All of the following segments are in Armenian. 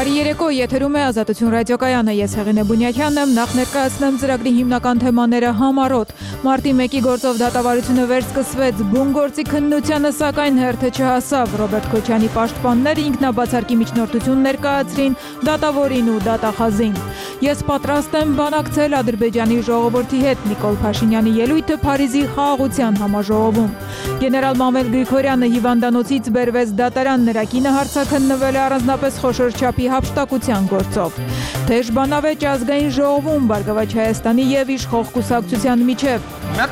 Բարի երեկո, եթերում է Ազատություն ռադիոկայանը, ես Հեղինե Բունյակյանն եմ, նախ ներկայացնեմ ծրագրի հիմնական թեմաները համառոտ։ Մարտի 1-ի գործով դատավարությունը վերսկսվեց, բուն գործի քննությանը սակայն հերթը չհասավ, Ռոբերտ Քոչյանի պաշտպանները ինքնաբացարկի միջնորդություն ներկայացրին դատավորին ու դատախազին։ Ես պատրաստ եմ բանակցել Ադրբեջանի ժողովրդի հետ, Նիկոլ Փաշինյանի ելույթը Փարիզի խաղաղության համաժողովում։ Գեներալ Մանվել Գրիգորյանը հիվանդանոցից բերվեց դատարան, նրա կինը հարցաքննվել է առանձնապես խոշոր չափի հափշտակության գործով։ Թեժ բանավեճ ազգային ժողովում Բարգավաճ Հայաստանի եւ իշխող կուսակցության միջև։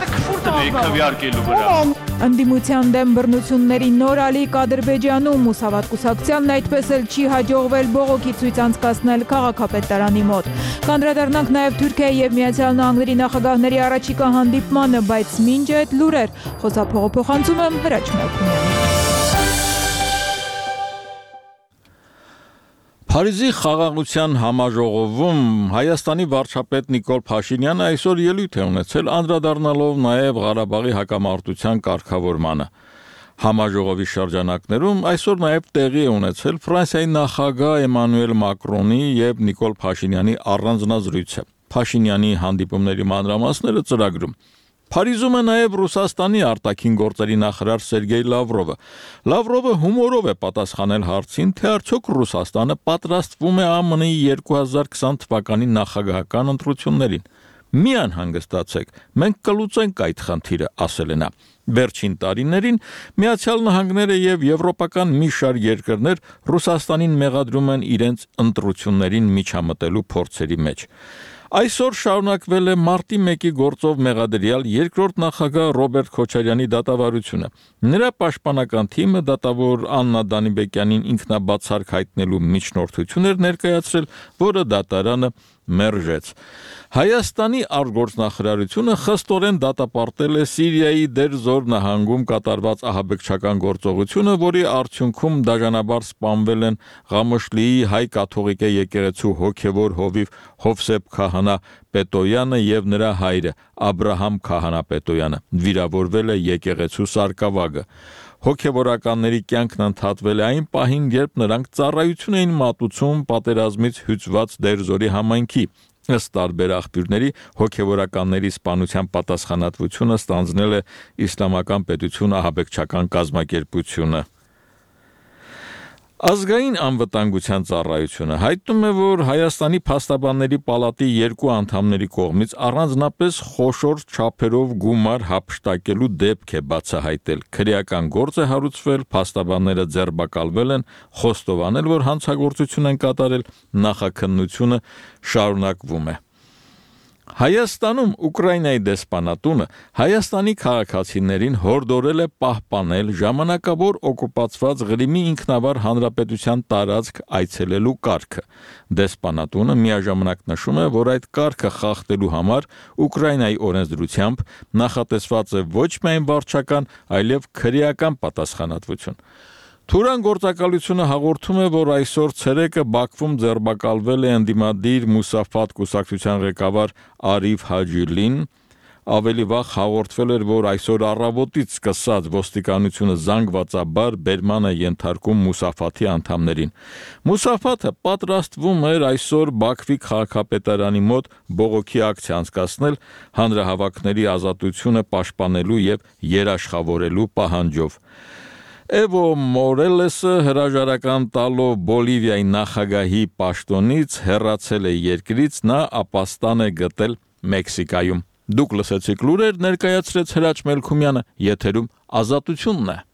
Ընդդիմության դեմ բռնությունների նոր ալիք Ադրբեջանում, Մուսավատ կուսակցությանն այդպես էլ չի հաջողվել բողոքի ցույց անցկացնել քաղաքապետարանի մոտ։ Կանդրադառնանք նաև Թուրքիայի եւ Միացյալ Նահանգների նախագահների առաջիկա հանդիպմանը, բայց մինչ այդ լուրեր, խոսափողը փոխանցում եմ Հրաչ Մելքոնյանին։ Փարիզի խաղաղության համաժողովում Հայաստանի վարչապետ Նիկոլ Փաշինյանը այսօր ելույթ է ունեցել, անդրադառնալով նաև Ղարաբաղի հակամարտության կարգավորմանը։ Համաժողովի շրջանակներում այսօր նաև տեղի է ունեցել Ֆրանսիայի նախագահ Էմանուել Մակրոնի եւ Նիկոլ Փաշինյանի առանձնազրույցը։ Փաշինյանի հանդիպումների մանրամասները ծրագրում։ Փարիզում է նաև Ռուսաստանի արտաքին գործերի նախարար Սերգեյ Լավրովը։ Լավրովը հումորով է պատասխանել հարցին, թե արդյոք Ռուսաստանը պատրաստվում է ԱՄՆ-ի 2020 թվականի նախագահական ընտրություններին։ Մի անհանգստացեք, մենք կլուծենք այդ խնդիրը, ասել է նա։ Վերջին տարիներին Միացյալ Նահանգները եւ եվրոպական մի շարք երկրներ Ռուսաստանին մեղադրում են իրենց ընտրություններին միջամտելու փորձերի մեջ։ Այսօր շարունակվել է մարտի 1-ի գործով մեղադրյալ երկրորդ նախագահ Ռոբերտ Քոչարյանի դատավարությունը։ Նրա պաշտպանական թիմը դատավոր Աննա Դանիբեկյանին ինքնաբացարկ հայտնելու միջնորդություն էր ներկայացրել, որը դատարանը մերժեց։ Հայաստանի արտգործնախարարությունը խստորեն դատապարտել է Սիրիայի Դեր-Զոր նահանգում կատարված ահաբեկչական գործողությունը, որի արդյունքում դաժանաբար սպանվել են Ղամոշլիի հայ կաթողիկե եկեղեցու հոգևոր հովիվ Հովսեփ Քահանա Պետոյանը եւ նրա հայրը Աբրահամ Քահանա Պետոյանը։ Վիրավորվել է եկեղեցու սարկավագը։ Հոգևորականների կյանքն ընդհատվել է այն պահին, երբ նրանք ծառայություն էին մատուցում պատերազմից հյուծված Դեր-Զորի համայնքի։ Ըստ տարբեր աղբյուրների հոգևորականների սպանության պատասխանատվությունը ստանձնել է Իսլամական պետություն ահաբեկչական կազմակերպությունը։ Ազգային անվտանգության ծառայությունը հայտնում է, որ Հայաստանի փաստաբանների պալատի 2 անդամների կողմից առանձնապես խոշոր չափերով գումար հափշտակելու դեպք է բացահայտել։ Քրեական գործ է հարուցվել, փաստաբանները ձերբակալվել են, խոստովանել, որ հանցագործություն են կատարել, նախաքննությունը շարունակվում է։ Հայաստանում Ուկրաինայի դեսպանատունը Հայաստանի քաղաքացիներին հորդորել է պահպանել ժամանակավոր օկուպացված Ղրիմի ինքնավար հանրապետության տարածք այցելելու կարգը։ Դեսպանատունը միաժամանակ նշում է, որ այդ կարգը խախտելու համար Ուկրաինայի օրենսդրությամբ նախատեսված է ոչ միայն վարչական, այլև քրեական պատասխանատվություն։ Թուրան գործակալությունը հաղորդում է, որ այսօր ցերեկը Բաքվում ձերբակալվել է ընդդիմադիր Մուսաֆատ կուսակցության ղեկավար Արիֆ Հաջիլին։ Ավելի վաղ հաղորդվել էր, որ այսօր առավոտից սկսած ոստիկանությունը զանգվածաբար բերման է ենթարկում Մուսաֆաթի անդամներին։ Մուսաֆաթը պատրաստվում էր այսօր Բաքվի քաղաքապետարանի մոտ բողոքի ակցիա անցկացնել հանրահավաքների ազատությունը պաշտպանելու եւ երաշխավորելու պահանջով։ Էվո Մորելեսը հրաժարական տալով Բոլիվիայի նախագահի պաշտոնից հեռացել է երկրից, նա ապաստան է գտել Մեքսիկայում։ Դուք լսեցիք լուրեր, ներկայացրեց Հրաչ Մելքումյանը, եթերում Ազատությունն է։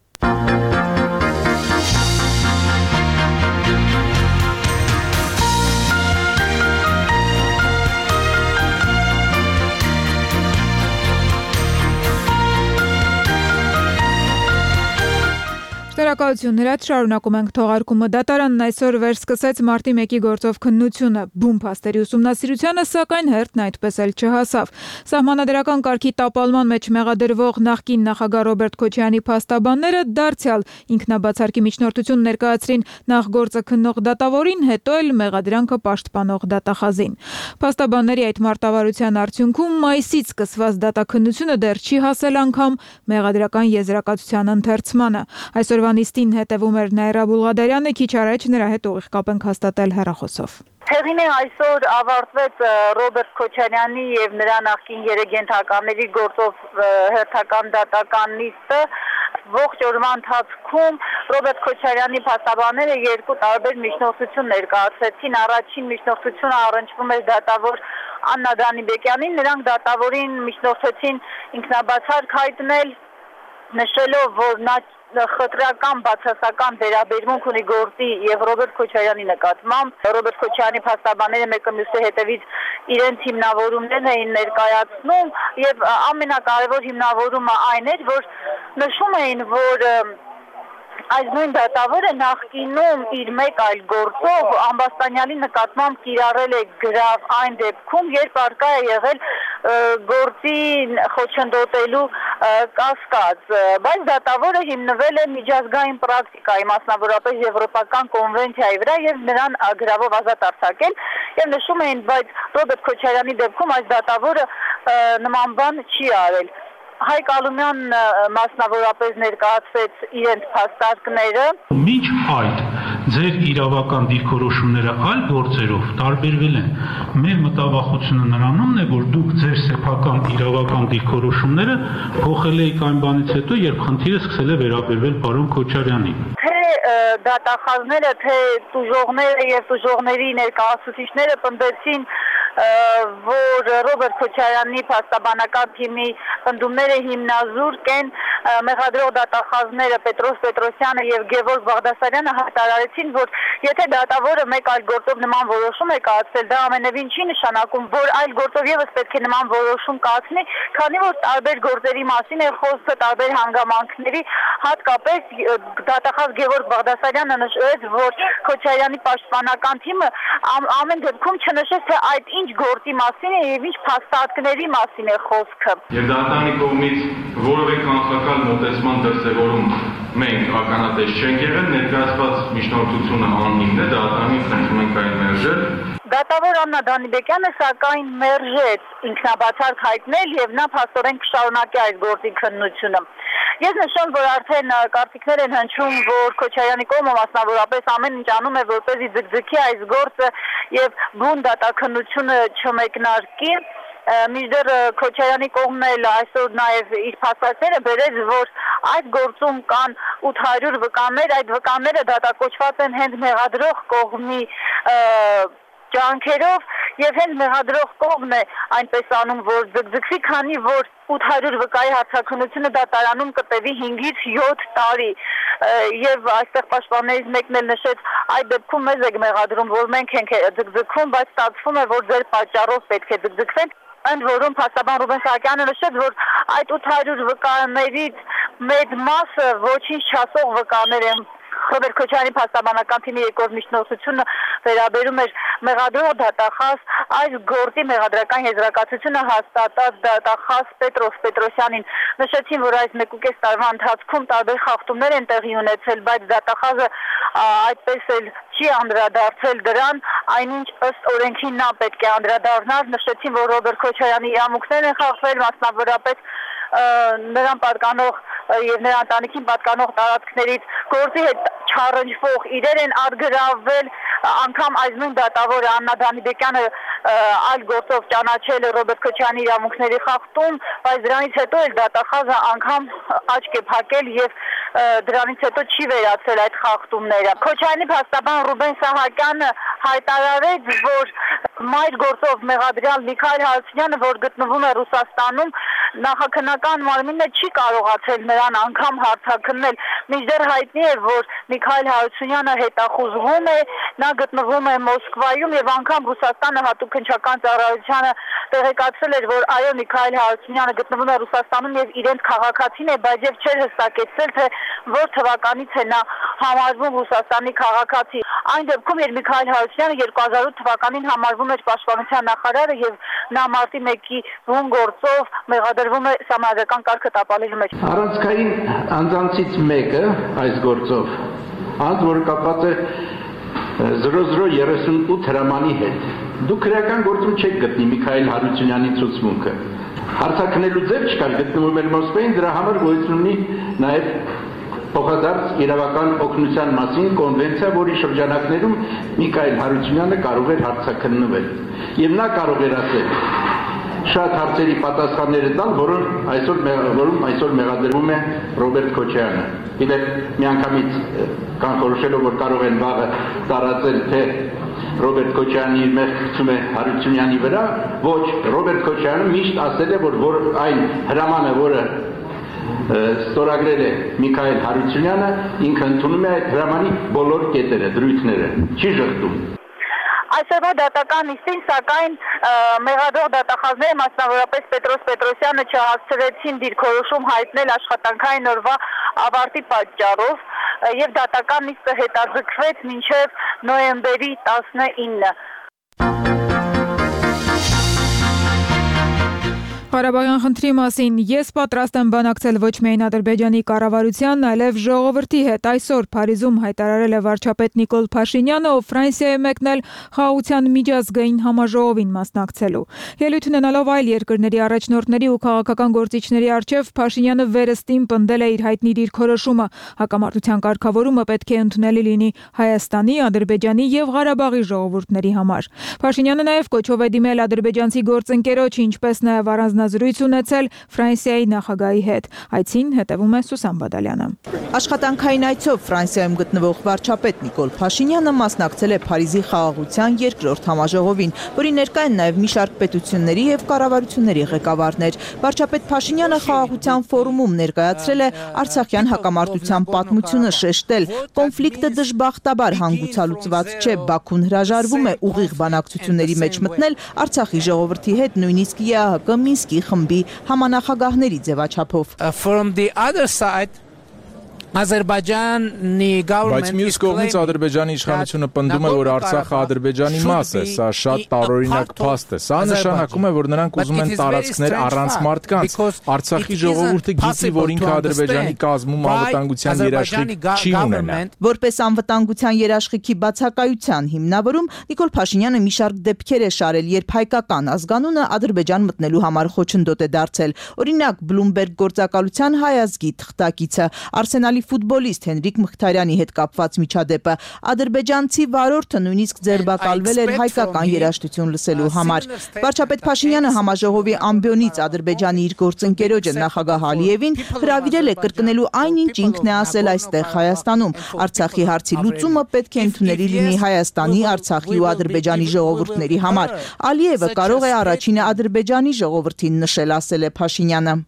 Շնորհակալություն, Հրաչ, շարունակում ենք թողարկումը։ Դատարանն այսօր վերսկսեց մարտի 1-ի գործով քննությունը։ Բուն փաստերի ուսումնասիրությանը, սակայն հերթն այդպես էլ չհասավ։ Սահմանադրական կարգի տապալման մեջ մեղադրվող նախկին նախագահ Ռոբերտ Քոչյանի փաստաբանները դարձյալ ինքնաբացարկի միջնորդություն ներկայացրին նախ գործը քննող դատավորին, հետո էլ մեղադրանքը պաշտպանող դատախազին։ Փաստաբանների այդ մարտավարության արդյունքում մայիսից սկսված դատաքննությունը դեռ չի հասել անգամ մեղադրական եզրակացության ընթերցմանը։ Այսօրվանից նիստին հետևում էր Նաիրա Բուլղադարյանը, քիչ առաջ նրա հետ ուղիղ կապ ենք հաստատել հեռախոսով։ Հեղին է այսօր ավարտվեց Ռոբերտ Քոչարյանի եւ նրա նախկին երեգենթականների գործով հերթական դատական նիստը։ Ողջ օրվա ընթացքում Ռոբերտ Քոչարյանի փաստաբանները երկու տարբեր միջնորդություն ներկայացրեցին։ Առաջին միջնորդությունը առնչվում էր դատավոր Աննա Դանիբեկյանին, նրանք դատավորին միջնորդեցին ինքնաբացարկ հայտնել, նշելով, որ նա խտրական բացասական վերաբերմունք ունի գործի եւ Ռոբերտ Քոչարյանի նկատմամբ։ Ռոբերտ Քոչարյանի փաստաբանները մեկը մյուսի հետևից իրենց հիմնավորումներն էին ներկայացնում եւ ամենակարևոր հիմնավորումը այն էր, որ նշում էին, որ այս նույն դատավորը նախկինում իր մեկ այլ գործով Ամբաստանյանի նկատմամբ կիրառել է գրավ այն դեպքում, երբ արկա է եղել գործի խոչընդոտելու կասկած, բայց դատավորը հիմնվել է միջազգային պրակտիկայի, մասնավորապես եվրոպական կոնվենցիայի վրա եւ նրան գրավով ազատ արձակել եւ նշում էին, բայց Ռոբերտ Քոչարյանի դեպքում այս դատավորը նման բան չի արել։ Հայկ Ալումյանն մասնավորապես ներկայացրեց իրենց փաստարկները։ Մինչ այդ ձեր իրավական դիրքորոշումները այլ գործերով տարբերվել են։ Մեր մտավախությունը նրանումն է, որ դուք ձեր սեփական իրավական դիրքորոշումները փոխել եք այն բանից հետո, երբ խնդիրը սկսել է վերաբերվել պարոն Քոչարյանին։ Թե դատախազները, թե տուժողները եւ տուժողների ներկայացուցիչները պնդեցին, որ Ռոբերտ Քոչարյանի փաստաբանական թիմի պնդումները հիմնազուրկ են, մեղադրող դատախազները Պետրոս Պետրոսյանը եւ Գևորգ Բաղդասարյանը հայտարարեցին, որ եթե դատավորը մեկ այլ գործով նման որոշում է կայացրել, դա ամենևին չի նշանակում, որ այլ գործով եւս պետք է նման որոշում կայացնի, քանի որ տարբեր գործերի մասին է խոսքը, տարբեր հանգամանքների, հատկապես դատախազ Գևորգ Բաղդասարյանը նշեց, որ Քոչարյանի պաշտպանական թիմը ամեն դեպքում չնշեց, թե այդ ինչ գործի մասին է եւ ինչ փաստարկների մասին է խոսքը։ Եվ դատարանի կողմից որևէ կանխական մոտեցման դրսևորում մենք ականատես չենք եղել, ներկայացված միջնորդությունը անհիմն է, դատարանի խնդրում ենք այն մերժել։ Դատավոր Աննա Դանիբեկյանը սակայն մերժեց ինքնաբացարկ հայտնել եւ նա փաստորեն կշարունակի այս գործի քննությունը։ Ես նշում, որ արդեն կարծիքներ են հնչում, որ Քոչարյանի կողմը մասնավորապես ամեն ինչ անում է, որպեսզի ձգձգի այս գործը եւ բուն դատաքննությունը չմեկնարկի։ Մինչդեռ Քոչարյանի կողմն էլ այսօր նաև իր փաստարկները բերեց, որ այդ գործում կան 800 վկաներ, այդ վկաները դատակոչված են հենց մեղադրող կողմի ջանքերով եւ հենց մեղադրող կողմն է այնպես անում, որ ձգձգվի, քանի որ 800 վկայի հարցաքննությունը դատարանում կտևի 5-ից 7 տարի եւ այստեղ պաշտպաններից մեկն էլ նշեց, այդ դեպքում մեզ եք մեղադրում, որ մենք ենք ձգձգվում, բայց ստացվում է, որ ձեր պատճառով պետք է ձգձգվենք։ Ընդ որում փաստաբան Ռուբեն Սահակյանը նշեց, որ այդ 800 վկաներից մեծ մասը ոչինչ չասող վկաներ են։ Ռոբերտ Քոչարյանի փաստաբանական թիմի երկրորդ միջնորդությունը վերաբերում էր մեղադրող դատախազ այս գործի մեղադրական եզրակացությունը հաստատած դատախազ Պետրոս Պետրոսյանին։ Նշեցին, որ այս 1.5 տարվա ընթացքում տարբեր խախտումներ են տեղի ունեցել, բայց դատախազը այդպես էլ չի անդրադարձել դրան, այնինչ ըստ օրենքի նա պետք է անդրադառնար։ Նշեցին, որ Ռոբերտ Քոչարյանի իրավունքներ են խախտվել, մասնավորապես նրան պատկանող եւ նրա ընտանիքին պատկանող տարածքներից գործի հետ չառնչվող իրեր են արգրավել, անգամ այս նույն դատավորը Աննա Դանիբեկյանը այլ գործով ճանաչել է Ռոբերտ Քոչարյանի իրավունքների խախտում, բայց դրանից հետո էլ դատախազը անգամ աչք է փակել եւ դրանից հետո չի վերացել այդ խախտումները։ Քոչարյանի փաստաբան Ռուբեն Սահակյանը հայտարարեց, որ մայր գործով մեղադրյալ Միքայել Հարությունյանը, որ գտնվում է Ռուսաստանում, նախաքննական մարմինը չի կարողացել նրան անգամ հարցաքննել։ Մինչդեռ հայտնի է, որ Միքայել Հարությունյանը հետախուզվում է, նա գտնվում է Մոսկվայում եւ անգամ Ռուսաստանը հատուկ քննչական ծառայությանը տեղեկացրել էր, որ այո Միքայել Հարությունյանը գտնվում է Ռուսաստանում եւ իրենց քաղաքացին է, բայց եւ չէր հստակեցրել, թե որ թվականից է նա համարվում Ռուսաստանի քաղաքացի։ Այն դեպքում, երբ Միքայել Հարությունյանը 2008 թվականին համարվում էր պաշտպանության նախարարը եւ նա մարտի 1-ի բուն գործով մեղադրվում է սահմանադրական կարգը տապալելու մեջ։ Առանցքային անձանցից մեկը այս գործով անձ, որ կապված է 0038 հրամանի հետ։ Դուք քրեական գործում չեք գտնի Միքայել Հարությունյանի ցուցմունքը։ Հարցաքննելու ձև չկար, գտնվում էր Մոսկվայում, դրա համար գոյություն ունի նաև փոխադարձ իրավական օգնության մասին կոնվենցիա, որի շրջանակներում Միքայել Հարությունյանը կարող էր հարցաքննվել։ Եվ նա կարող էր ասել շատ հարցերի պատասխանները տալ, որում այսօր մեղադրվում է Ռոբերտ Քոչարյանը։ Գիտեք, միանգամից կանխորոշելով, որ կարող են վաղը տարածել, թե Ռոբերտ Քոչարյանը իր մեղք գցում է Հարությունյանի վրա, ոչ, Ռոբերտ Քոչարյանը միշտ ասել է, որ այն հրամանը, որը ստորագրել է Միքայել Հարությունյանը, ինքը ընդունում է այդ հրամանի բոլոր կետերը, դրույթները, չի ժխտում։ Այսօրվա դատական նիստին, սակայն մեղադրող դատախազները, մասնավորապես Պետրոս Պետրոսյանը չհասցրեցին դիրքորոշում հայտնել աշխատանքային օրվա ավարտի պատճառով եւ դատական նիստը հետաձգվեց մինչեւ նոյեմբերի 19-ը։ Ղարաբաղյան խնդրի մասին ես պատրաստ եմ բանակցել ոչ միայն Ադրբեջանի կառավարությանն, այլև ժողովրդի հետ։ Այսօր Փարիզում հայտարարել է վարչապետ Նիկոլ Փաշինյանը, ով Ֆրանսիա է մեկնել խաղաղության միջազգային համաժողովին մասնակցելու։ Ելույթ ունենալով այլ երկրների առաջնորդների ու քաղաքական գործիչների առջև Փաշինյանը վերստին պնդել է իր հայտնի դիրքորոշումը։ Հակամարտության կարգավորումը պետք է ընդունելի լինի Հայաստանի, Ադրբեջանի եւ Ղարաբաղի ժողովուրդների համար։ Փաշինյանը նաեւ կոչով է դիմել ադրբեջանցի գործընկերոջ, ինչպես նաեւ զրույց ունեցել Ֆրանսիայի նախագահի հետ։ Այցին հետևում է Սուսան Բադալյանը։ Աշխատանքային այցով Ֆրանսիայում գտնվող վարչապետ Նիկոլ Փաշինյանը մասնակցել է Փարիզի խաղաղության երկրորդ համաժողովին, որի ներկա են նաև մի շարք պետությունների եւ կառավարությունների ղեկավարներ։ Վարչապետ Փաշինյանը խաղաղության ֆորումում ներկայացրել է Արցախյան հակամարտության պատմությունը, շեշտել, կոնֆլիկտը դժբախտաբար հանգուցալուծված չէ, Բաքուն հրաժարվում է ուղիղ բանակցությունների մեջ մտնել Արցախի ժողովրդի հետ, նույնիսկ ԵԱՀԿ Մինսկի խմբի համանախագահների ձևաչափով։ From the other side, Բայց մյուս կողմից Ադրբեջանի իշխանությունը պնդում է, որ Արցախը Ադրբեջանի մաս է, սա շատ տարօրինակ փաստ է։ Սա նշանակում է, որ նրանք ուզում են տարածքներ առանց մարդկանց։ Արցախի ժողովուրդը գիտի, որ ինքը Ադրբեջանի կազմում անվտանգության երաշխիք չի ունենա։ Որպես անվտանգության երաշխիքի բացակայության հիմնավորում Նիկոլ Փաշինյանը մի շարք դեպքեր է շարել, երբ հայկական ազգանունը Ադրբեջան մտնելու համար խոչընդոտ է դարձել։ Օրինակ, Bloomberg գործակալության հայ ազգի թղթակիցը Արսենալի ֆուտբոլիստ Հենրիկ Մխիթարյանի հետ կապված միջադեպը, ադրբեջանցի վարորդը նույնիսկ ձերբակալվել էր հայկական երաժշտություն լսելու համար։ Վարչապետ Փաշինյանը համաժողովի ամբիոնից Ադրբեջանի իր գործընկերոջը նախագահ Ալիևին հրավիրել է կրկնելու այնինչ ինքն է ասել այստեղ Հայաստանում։ Արցախի հարցի լուծումը պետք է ընդունելի լինի Հայաստանի, Արցախի ու Ադրբեջանի ժողովուրդների համար։ Ալիևը կարող է առաջինը Ադրբեջանի ժողովրդին նշել, ասել է Փաշինյանը։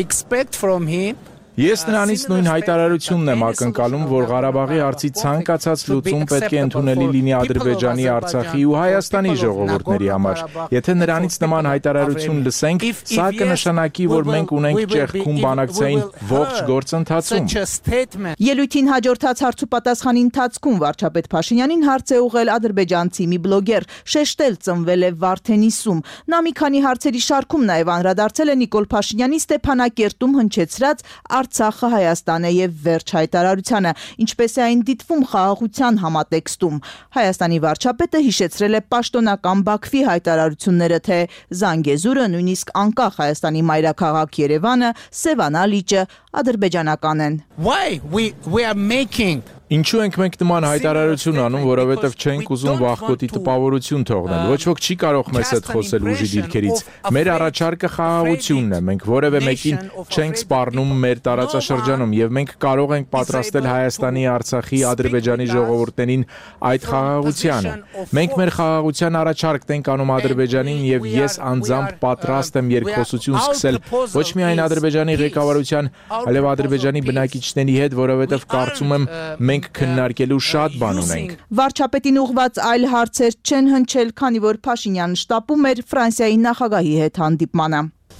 Ես նրանից նույն հայտարարությունն եմ ակնկալում, որ Ղարաբաղի հարցի ցանկացած լուծում պետք է ընդունելի լինի Ադրբեջանի, Արցախի ու Հայաստանի ժողովուրդների համար։ Եթե նրանից նման հայտարարություն լսենք, սա կնշանակի, որ մենք ունենք ճեղքում բանակցային ողջ գործընթացում։ Ելույթին հաջորդած հարցուպատասխանի ընթացքում վարչապետ Փաշինյանին հարց է ուղղել ադրբեջանցի մի բլոգեր, շեշտել ծնվել է Վարդենիսում։ Նա մի քանի հարցերի շարքում նաև անդրադարձել է Նիկոլ Փաշինյանի Ստեփանակերտում հնչեցրած Արցախը Հայաստան է եւ վերջ հայտարարությանը, ինչպես է այն դիտվում խաղաղության համատեքստում։ Հայաստանի վարչապետը հիշեցրել է պաշտոնական Բաքվի հայտարարությունները, թե Զանգեզուրը, նույնիսկ անկախ Հայաստանի մայրաքաղաք Երևանը, Սևանա լիճը ադրբեջանական են։ Ինչու ենք մենք նման հայտարարություն անում, որովհետև չենք ուզում վախկոտի տպավորություն թողնել։ Ոչ ոք չի կարող մեզ հետ խոսել ուժի դիրքերից։ Մեր առաջարկը խաղաղությունն է։ Մենք որևէ մեկին չենք սպառնում մեր տարածաշրջանում եւ մենք կարող ենք պատրաստել Հայաստանի, Արցախի, Ադրբեջանի ժողովուրդներին այդ խաղաղությանը։ Մենք մեր խաղաղության առաջարկն ենք անում Ադրբեջանին եւ ես անձամբ պատրաստ եմ երկխոսություն սկսել ոչ միայն Ադրբեջանի ղեկավարության, այլև Ադրբեջանի բնակիչների հետ, որովհետև կարծում եմ մենք քննարկելու շատ բան ունենք։ Վարչապետին ուղղված այլ հարցեր չեն հնչել, քանի որ Փաշինյանը շտապում էր Ֆրանսիայի նախագահի հետ հանդիպմանը։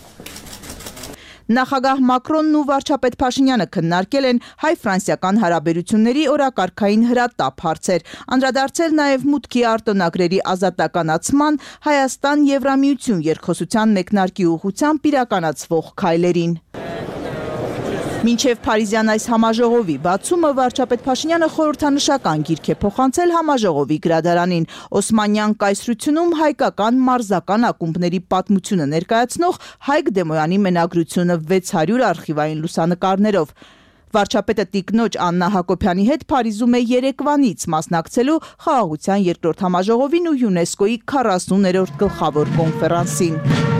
Նախագահ Մակրոնն ու վարչապետ Փաշինյանը քննարկել են հայ-ֆրանսիական հարաբերությունների օրակարգային հրատապ հարցեր, անդրադարձել նաև մուտքի արտոնագրերի ազատականացման, Հայաստան-Եվրամիություն երկխոսության մեկնարկի ուղղությամբ իրականացվող քայլերին։ Մինչև Փարիզյան այս համաժողովի բացումը վարչապետ Փաշինյանը խորհրդանշական գիրք է փոխանցել համաժողովի գրադարանին։ Օսմանյան կայսրությունում հայկական մարզական ակումբների պատմությունը ներկայացնող Հայկ Դեմոյանի մենագրությունը 600 արխիվային լուսանկարներով։ Վարչապետը տիկնոջ Աննա Հակոբյանի հետ Փարիզում է երեկվանից մասնակցելու խաղաղության երկրորդ համաժողովին ու ՅՈՒՆԵՍԿՕ-ի 40-րդ գլխավոր կոնֆերանսին։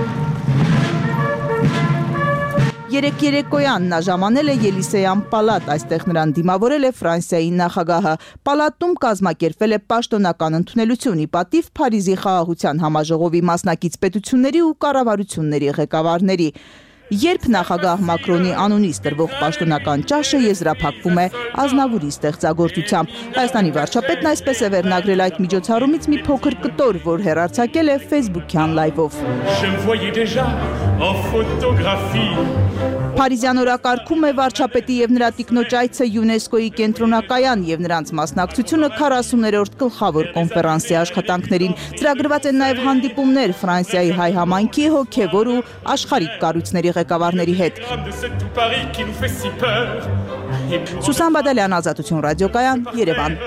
Երեկ երեկոյան նա ժամանել է Ելիսեյան պալատ, այստեղ նրան դիմավորել է Ֆրանսիայի նախագահը։ Պալատում կազմակերպվել է պաշտոնական ընդունելություն ի պատիվ Փարիզի խաղաղության համաժողովի մասնակից պետությունների ու կառավարությունների ղեկավարների։ Երբ նախագահ Մակրոնի անունից տրվող պաշտոնական ճաշը եզրափակվում է Ազնավուրի ստեղծագործությամբ։ Հայաստանի վարչապետն այսպես է վերնագրել այդ միջոցառումից մի փոքր կտոր, որ հեռարձակել է Facebook-յան լայվով։ Փարիզյան օրակարգում է վարչապետի եւ նրա տիկնոջ այցը ՅՈՒՆԵՍԿՕ-ի կենտրոնակայան եւ նրանց մասնակցությունը 40-րդ գլխավոր կոնֆերանսի աշխատանքներին։ Ծրագրված են նաեւ հանդիպումներ Ֆրանսիայի հայ համայնքի հոգեվոր ու աշխարհիկ կառույցների ղեկավարների հետ։ Սուսան Բադալյան, Ազատություն ռադիոկայան, Երևան։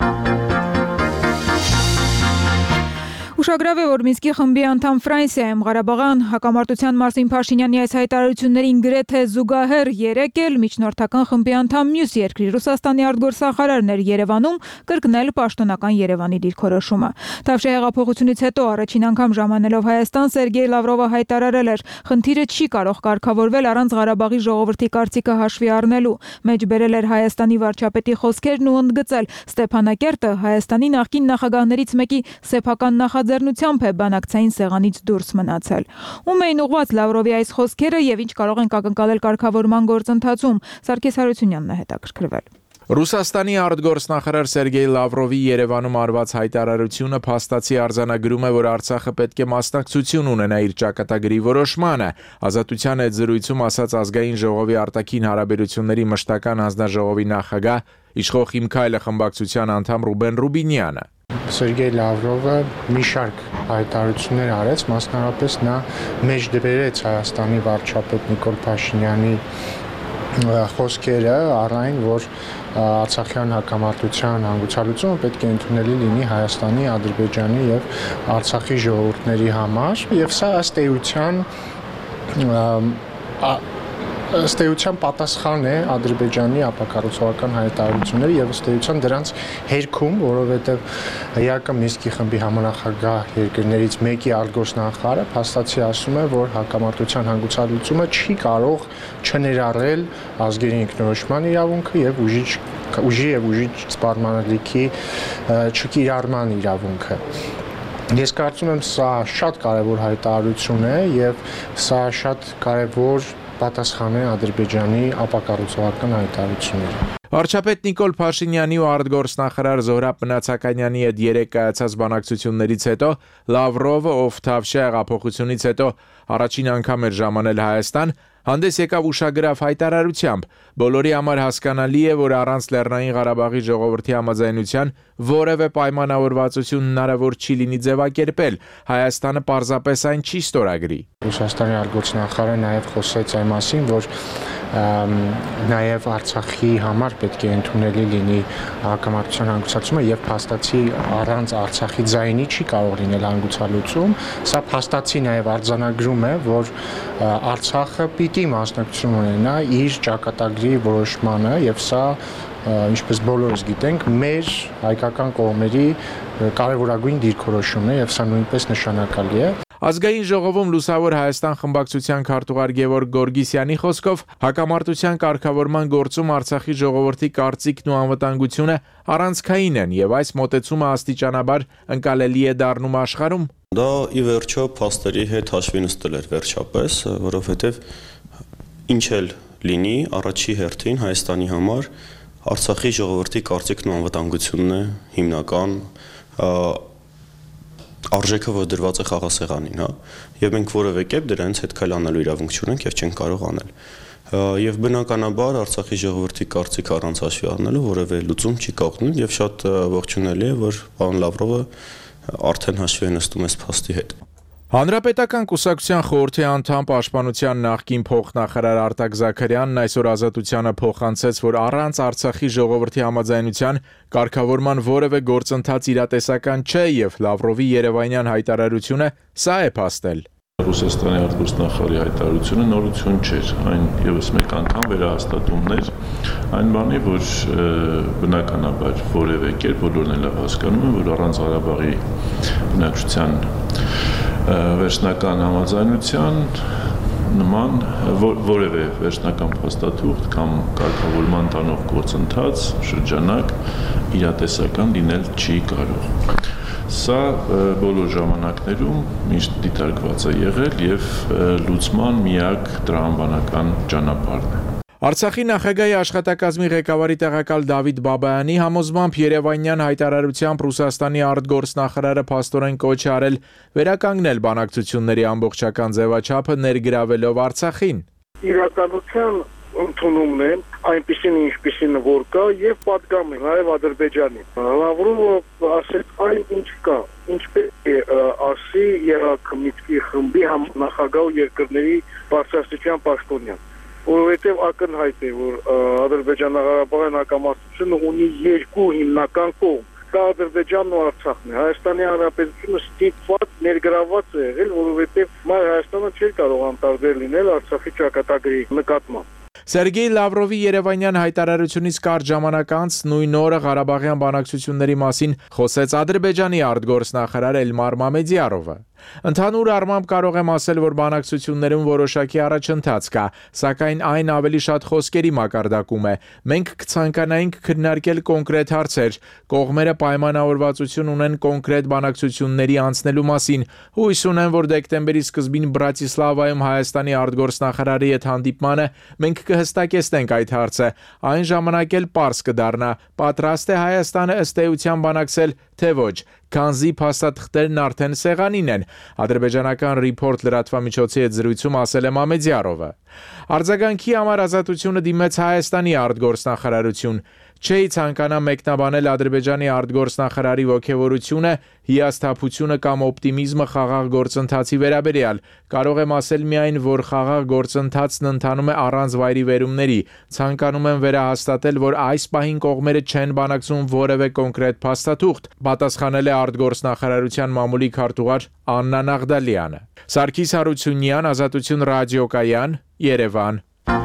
Ուշագրավ է, որ Մինսկի խմբի անդամ Ֆրանսիայում Ղարաբաղյան հակամարտության մասին Փաշինյանի այս հայտարարություններին գրեթե զուգահեռ երեկ էլ միջնորդական խմբի անդամ մյուս երկրի Ռուսաստանի արտգործնախարարն էր Երևանում կրկնել պաշտոնական Երևանի դիրքորոշումը։ Թավշյա հեղափոխությունից հետո առաջին անգամ ժամանելով Հայաստան Սերգեյ Լավրովը հայտարարել էր, խնդիրը չի կարող կարգավորվել առանց Ղարաբաղի ժողովրդի կարծիքը հաշվի առնելու։ Մեջբերել էր Հայաստանի վարչապետի խոսքերն ու ընդգծել Ստեփանակերտը Հայաստանի նախկին նախագահներից մեկի սեփական ձեռնությամբ է բանակցային սեղանից դուրս մնացել։ Ում էին ուղղված Լավրովի այս խոսքերը եւ ինչ կարող են ակնկալել կարգավորման գործընթացում, Սարգիս Հարությունյանն է հետաքրքրվել։ Ռուսաստանի արտգործնախարար Սերգեյ Լավրովի Երևանում արված հայտարարությունը փաստացի արձանագրում է, որ Արցախը պետք է մասնակցություն ունենա իր ճակատագրի որոշմանը։ Ազատության հետ զրույցում ասաց ազգային ժողովի արտաքին հարաբերությունների մշտական հանձնաժողովի նախագահ Իշխող Իմ Քայլը խմբակցության անդամ Ռուբեն Ռուբինյանը։ Սերգեյ Լավրովը մի շարք հայտարարություններ արեց, մասնավորապես նա մեջբերեց Հայաստանի վարչապետ Նիկոլ Փաշինյանի խոսքերը առայն, որ Արցախյան հակամարտության հանգուցալուծումը պետք է ընդունելի լինի Հայաստանի, Ադրբեջանի եւ Արցախի ժողովուրդների համար, եւ սա ըստ էության պատասխան է Ադրբեջանի ապակառուցողական հայտարարությունների եւ ըստ էության դրանց հերքում, որովհետեւ ՀԱԿ Մինսկի խմբի համանախագահ երկրներից մեկի արտգործնախարարը փաստացի ասում է, որ հակամարտության հանգուցալուծումը չի կարող չներառել ազգերի ինքնորոշման իրավունքը եւ ուժի եւ ուժի սպառնալիքի չկիրառման իրավունքը։ Ես կարծում եմ, սա շատ կարևոր հայտարարություն է եւ սա շատ կարևոր պատասխան է Ադրբեջանի ապակառուցողական հայտարարություններին։ Վարչապետ Նիկոլ Փաշինյանի ու արտգործնախարար Զոհրաբ Մնացականյանի հետ երեկ կայացած բանակցություններից հետո Լավրովը, ով Թավշյա հեղափոխությունից հետո առաջին անգամ էր ժամանել Հայաստան, հանդես եկավ ուշագրավ հայտարարությամբ։ Բոլորի համար հասկանալի է, որ առանց Լեռնային Ղարաբաղի ժողովրդի համաձայնության որևէ պայմանավորվածություն հնարավոր չի լինի ձևակերպել։ Հայաստանը պարզապես այն չի ստորագրի։ Ռուսաստանի արտգործնախարարը նաև խոսեց այն մասին, որ նաև Արցախի համար պետք է ընդունելի լինի հակամարտության հանգուցալուծումը եւ փաստացի առանց Արցախի ձայնի չի կարող լինել հանգուցալուծում։ Սա փաստացի նաև արձանագրում է, որ Արցախը պիտի մասնակցություն ունենա իր ճակատագրի որոշմանը եւ սա ինչպես բոլորս գիտենք, մեր հայկական կողմերի կարևորագույն դիրքորոշումն է եւ սա նույնպես նշանակալի է։ Ազգային ժողովում Լուսավոր Հայաստան խմբակցության քարտուղար Գևորգ Գորգիսյանի խոսքով հակամարտության կարգավորման գործում Արցախի ժողովրդի կարծիքն ու անվտանգությունը առանցքային են եւ այս մոտեցումը աստիճանաբար ընկալելի է դառնում աշխարհում։ Դա ի վերջո փաստերի հետ հաշվի նստել էր վերջապես, որովհետեւ ինչ էլ լինի, առաջի հերթին Հայաստանի համար Արցախի ժողովրդի կարծիքն ու անվտանգությունն է հիմնական արժեքը, որ դրված է խաղասեղանին, հա, եւ մենք որևէ կերպ դրանից հետ քայլանալու իրավունք չունենք եւ չենք կարող անել։ Եվ բնականաբար Արցախի ժողովրդի կարծիքը առանց հաշվի առնելու որևէ լուծում չի կողմնում եւ շատ ողջունելի է, որ պարոն Լավրովը արդեն հաշվի է նստում այս փաստի հետ։ Հանրապետական կուսակցության խորհրդի անդամ պաշտպանության նախկին փոխնախարար Արտակ Զաքարյանն այսօր Ազատությանը փոխանցեց, որ առանց Արցախի ժողովրդի համաձայնության կարգավորման որևէ գործընթաց իրատեսական չէ եւ Լավրովի երևանյան հայտարարությունը սա է փաստել։ Դա ի վերջո փաստերի հետ հաշվի նստել էր վերջապես, որովհետև ինչ էլ լինի, առաջի հերթին Հայաստանի ժողովրդի կարծիքն ու անվտանգությունը եւ սա նույնպես նշանակալի է։ Ազգային ժողովում Լուսավոր Հայաստան խմբակցության անդամ Ռուբեն Ռուբինյանը Ռուսաստանի արտգործնախարարի հայտարարությունը նորություն չէր, այն եւս մեկ անգամ վերահաստատումն էր այն բանի, որ բնականաբար որևէ կերպ բոլորն էլ հասկանում են, որ առանց Ղարաբաղի բնակչության վերջնական համաձայնության նման որևէ վերջնական փաստաթուղթ կամ կարգավորման տանող գործընթաց շրջանակ իրատեսական լինել չի կարող։ Սա բոլոր ժամանակներում միշտ դիտարկված է եղել եւ լուծման միակ տրամաբանական ճանապարհն է։ Արցախի նախագահի աշխատակազմի ղեկավարի տեղակալ Դավիթ Բաբայանի համոզմամբ Երևանյան հայտարարությամբ Ռուսաստանի արտգործնախարարը փաստորեն կոչ է արել վերականգնել բանակցությունների ամբողջական ձևաչափը ներգրավելով Արցախին։ Իրականության ընդունումն է այնպիսին ինչպիսին որ կա եւ պատգամ է նաեւ Ադրբեջանի։ Լավրովը ասել այն ինչ կա, ինչպես է ասի Երակմիտքի խմբի նախագահ երկրների բարձրաստիճան պաշտոնյան։ Որովհետև ակնհայտ է, որ Ադրբեջան-Ղարաբաղյան հակամարտությունը ունի երկու հիմնական կողմ՝ կա Ադրբեջանն ու Արցախն է։ Հայաստանի Հանրապետությունը ստիպված ներգրավված է եղել, որովհետև Հայաստանը չէր կարող անտարբեր լինել Արցախի ճակատագրի նկատմամբ։ Սերգեյ Լավրովի Երևանյան հայտարարությունից կարճ ժամանակ անց նույն օրը Ղարաբաղյան բանակցությունների մասին խոսեց Ադրբեջանի արտգործնախարար Էլմար Մամեդիարովը։ Ընդհանուր առմամբ կարող եմ ասել, որ բանակցություններում որոշակի առաջընթաց կա, սակայն այն ավելի շատ խոսքերի մակարդակում է։ Մենք կցանկանայինք քննարկել կոնկրետ հարցեր, կողմերը պայմանավորվածություն ունեն կոնկրետ բանակցությունների անցնելու մասին։ Հույս ունեմ, որ դեկտեմբերի սկզբին Բրատիսլավայում Հայաստանի արտգործնախարարի հետ հանդիպմանը մենք կհստակեցնենք այդ հարցը։ Այն ժամանակ էլ պարզ կդառնա՝ պատրաստ է Հայաստանը ըստ էության բանակցել, թե ոչ, քանզի փաստաթղթերն արդեն սեղանին են, ադրբեջանական Report լրատվամիջոցի հետ զրույցում ասել է Մամեդիարովը։ Արձագանքի համար Ազատությունը դիմեց Հայաստանի արտգործնախարարություն։ Չէի ցանկանա մեկնաբանել Ադրբեջանի արտգործնախարարի ոգևորությունը, հիասթափությունը կամ օպտիմիզմը խաղաղ գործընթացի վերաբերյալ։ Կարող եմ ասել միայն, որ խաղաղ գործընթացն ընթանում է առանց վայրիվերումների։ Ցանկանում եմ վերահաստատել, որ այս պահին կողմերը չեն բանակցում որևէ կոնկրետ փաստաթուղթ, պատասխանել է արտգործնախարարության մամուլի քարտուղար Աննա Նաղդալյանը։ Սարգիս Հարությունյան, Ազատություն ռադիոկայան, Երևան։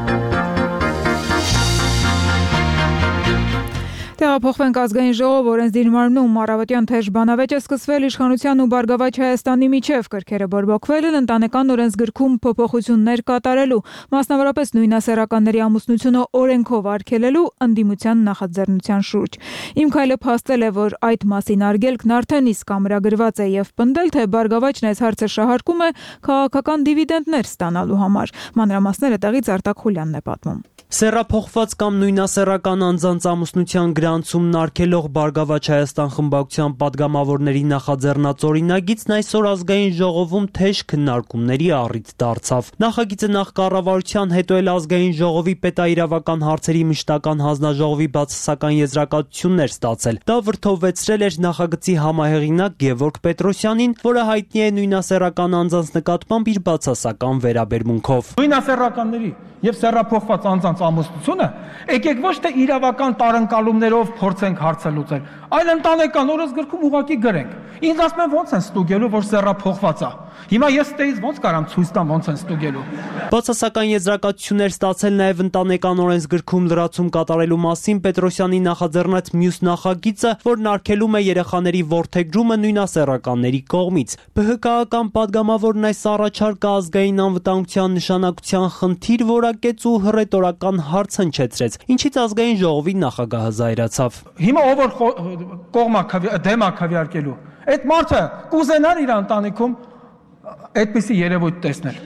Տեղափոխվենք ազգային ժողով օրենսդիր մարմնում առավոտյան թեժ բանավեճ է սկսվել իշխանության ու Բարգավաճ Հայաստանի միջև, կրքերը բորբոքվել են ընտանեկան օրենսգրքում փոփոխություններ կատարելու, մասնավորապես նույնասեռականների ամուսնությունը օրենքով արգելելու ընդդիմության նախաձեռնության շուրջ։ Իմ քայլը փաստել է, որ այդ մասին արգելքն արդեն իսկ ամրագրված է եւ պնդել, թե Բարգավաճն այս հարցը շահարկում է քաղաքական դիվիդենդներ ստանալու համար։ Մանրամասները տեղից Արտակ Խուլյանն է պատմում։ Սեռափոխված կամ նույնասեռական անձանց ամուսնության գրանցումն արգելող Բարգավաճ Հայաստան խմբակցության падգամավորների նախաձեռնած օրինագիծն այսօր ազգային ժողովում թեժ քննարկումների առիթ դարձավ։ Նախագիծը նախ կառավարության, հետո էլ ազգային ժողովի պետաիրավական հարցերի մշտական հանձնաժողովի բացասական եզրակացություններ ստացել։ Դա վրդովվեցրել էր նախագծի համահեղինակ Գևորգ Պետրոսյանին, որը հայտնի է նույնասեռական անձանց նկատմամբ իր բացասական վերաբերմունքով։ Նույնասեռականների եւ սեռափոխված անձանց ամուսնությունը եկեք ոչ թե իրավական տարընկալումներով փորձենք հարցը լուծել, այլ ընտանեկան օրենսգրքում ուղղակի գրենք։ Ինձ ասում են ոնց են ստուգելու, որ սեռափոխված է։ Հիմա ես ստեից ոնց կարամ ցույց տամ ոնց են ստուգելու։ Բացասական եզրակացություններ ստացել նաև ընտանեկան օրենսգրքում լրացում կատարելու մասին Պետրոսյանի նախաձեռնած մյուս նախագիծը, որն արգելում է երեխաների որդեգրումը նույնասեռականների կողմից։ ԲՀԿ-ական падգամավորն այս առաջարկը ազգային անվտանգության նշանակության խնդիր որակեց ու հռետորական հարց հնչեցրեց, ինչից ազգային ժողովի նախագահը զայրացավ։ Հիմա ով որ կողմա դեմա քվեարկելու, այդ մարդը կուզենար իր ընտանիքում այդպիսի երևույթ տեսնել։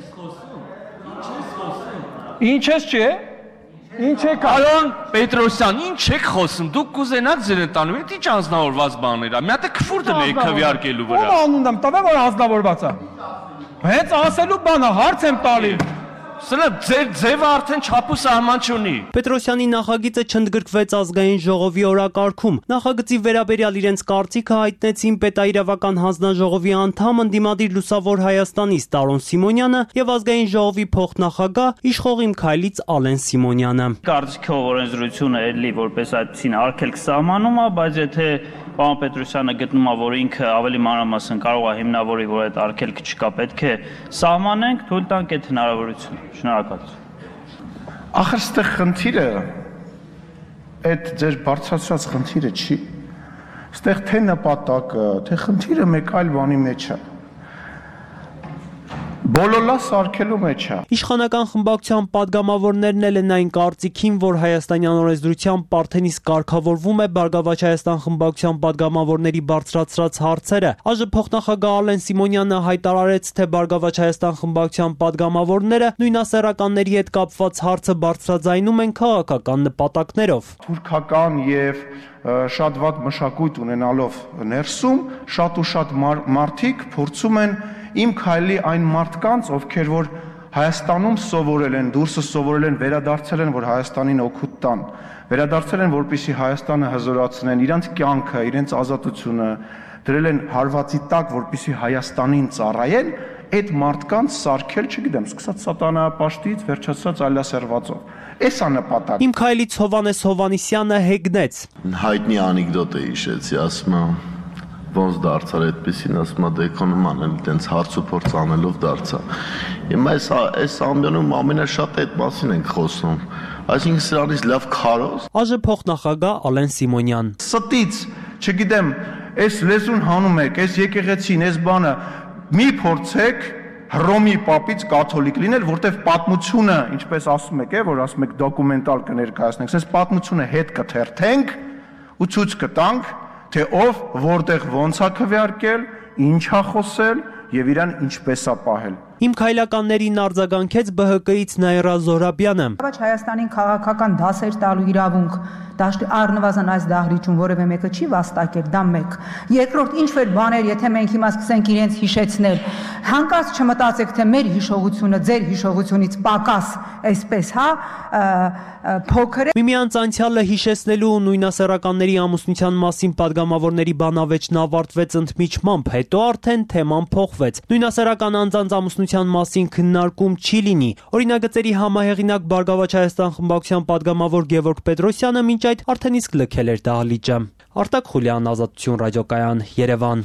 Ինչ ես չէ։ Ինչ եք Պարոն Պետրոսյան, ինչ եք խոսում։ Դուք կուզենաք ձեր ընտանիքում այդ ինչ անձնավորված բաներ է։ Մի հատ քֆուր դնեք քվեարկելու վրա։ Ո՞մ անունն եմ տվել, որ անձնավորված է։ Հենց ասելու բանը հարց եմ տալի։ Սրա ձեր ձևը արդեն չափ ու սահման չունի։ Պետրոսյանի նախագիծը չընդգրկվեց ազգային ժողովի օրակարգում։ Նախագծի վերաբերյալ իրենց կարծիքը հայտնեցին պետաիրավական հանձնաժողովի անդամ ընդդիմադիր Լուսավոր Հայաստանից Տարոն Սիմոնյանը եւ ազգային ժողովի փոխնախագահ Իշխող իմ քայլից Ալեն Սիմոնյանը։ Կարծիքով օրենսդրությունը էլի որպես այդպեսին արգելք սահմանում է, բայց եթե Պարոն Պետրոսյանը գտնում է, որ ինքը ավելի մանրամասն կարող է հիմնավորի, որ այդ արգելքը չկա, պետք է սահմանենք, թույլ տանք այդ հնարավորությունը։ Շնորհակալություն։ Ախր ստեղ խնդիրը այդ ձեր բարձրացրած խնդիրը չի։ Ստեղ թե նպատակը, թե խնդիրը մեկ այլ բանի մեջ է։ Բոլորը սարքելու մեջ է։ Իշխանական խմբակցության падգամավորներն էլ են այն կարծիքին, որ Հայաստանյան օրենսդրությամբ Պարթենիս կարգավորվում է Բարգավաճ Հայաստան խմբակցության падգամավորների բարձրացրած հարցերը։ ԱԺ փոխնախագահ Ալեն Սիմոնյանը հայտարարեց, թե Բարգավաճ Հայաստան խմբակցության падգամավորները նույնասեռականների հետ կապված հարցը բարձրաձայնում են քաղաքական նպատակներով։ Թուրքական եւ շատ վատ մշակույթ ունենալով ներսում շատ ու շատ մարդիկ փորձում են իմ քայլի այն մարդկանց, ովքեր որ Հայաստանում սովորել են, դուրսը սովորել են, վերադարձել են, որ Հայաստանին օգուտ տան, վերադարձել են, որպեսզի Հայաստանը հզորացնեն, իրենց կյանքը, իրենց ազատությունը դրել են հարվածի տակ, որպեսզի Հայաստանին ծառայեն, այդ մարդկանց սարքել, չգիտեմ, սկսած սատանայապաշտից, վերջացած այլասերվածով։ Էս է նպատակը։ Իմ քայլից Հովանես Հովանիսյանը հեգնեց։ Հայտնի անեկդոտ է հիշեցի, ասում եմ, ոնց դարձար այդպեսին, ասում եմ, դեքոնում անել, տենց հարց ու փորձ անելով դարձա։ Հիմա այս ամբիոնում ամենաշատ այդ մասին ենք խոսում։ Այսինքն սրանից լավ քարոզ։ ԱԺ փոխնախագահ Ալեն Սիմոնյան։ Ստից, չգիտեմ, այս լեզուն հանում եք, այս եկեղեցին, այս բանը մի փորձեք Հռոմի պապից կաթոլիկ լինել, որտեվ պատմությունը, ինչպես ասում եք, որ ասում եք դոկումենտալ կներկայացնենք, այս պատմությունը հետ կթերթենք ու ցույց կտանք, թե ով որտեղ ոնց է քվեարկել, ինչ է խոսել եւ իրան ինչպես է պահել։ Իմ քայլականներին արձագանքեց ԲՀԿ-ից Նաիրա Զոհրաբյանը։ Բայց Հայաստանին քաղաքական դասեր տալու իրավունք առնվազն այս դահլիճում որևէ մեկը չի վաստակել, դա մեկ։ Երկրորդ, ինչ-որ բաներ, եթե մենք հիմա սկսենք իրենց հիշեցնել, հանկարծ չմտածեք, թե մեր հիշողությունը ձեր հիշողությունից պակաս, այսպես, հա, փոքր է։ Միմյանց անցյալը հիշեցնելու ու նույնասեռականների ամուսնության մասին падգամավորների բանավեճն ավարտվեց ընդմիջմամբ, հետո արդեն թեման փոխվեց։ Նույնասեռական անձանց ամուսնության մասին քննարկում չի լինի։ Օրինագծերի համահեղինակ Բարգավաճ Հայաստան խմբակցության падգամավոր Գևորգ Պետրոսյանը մինչ այդ արդեն իսկ լքել էր դահլիճը։ Արտակ Խուլյան, Ազատություն ռադիոկայան, Երևան։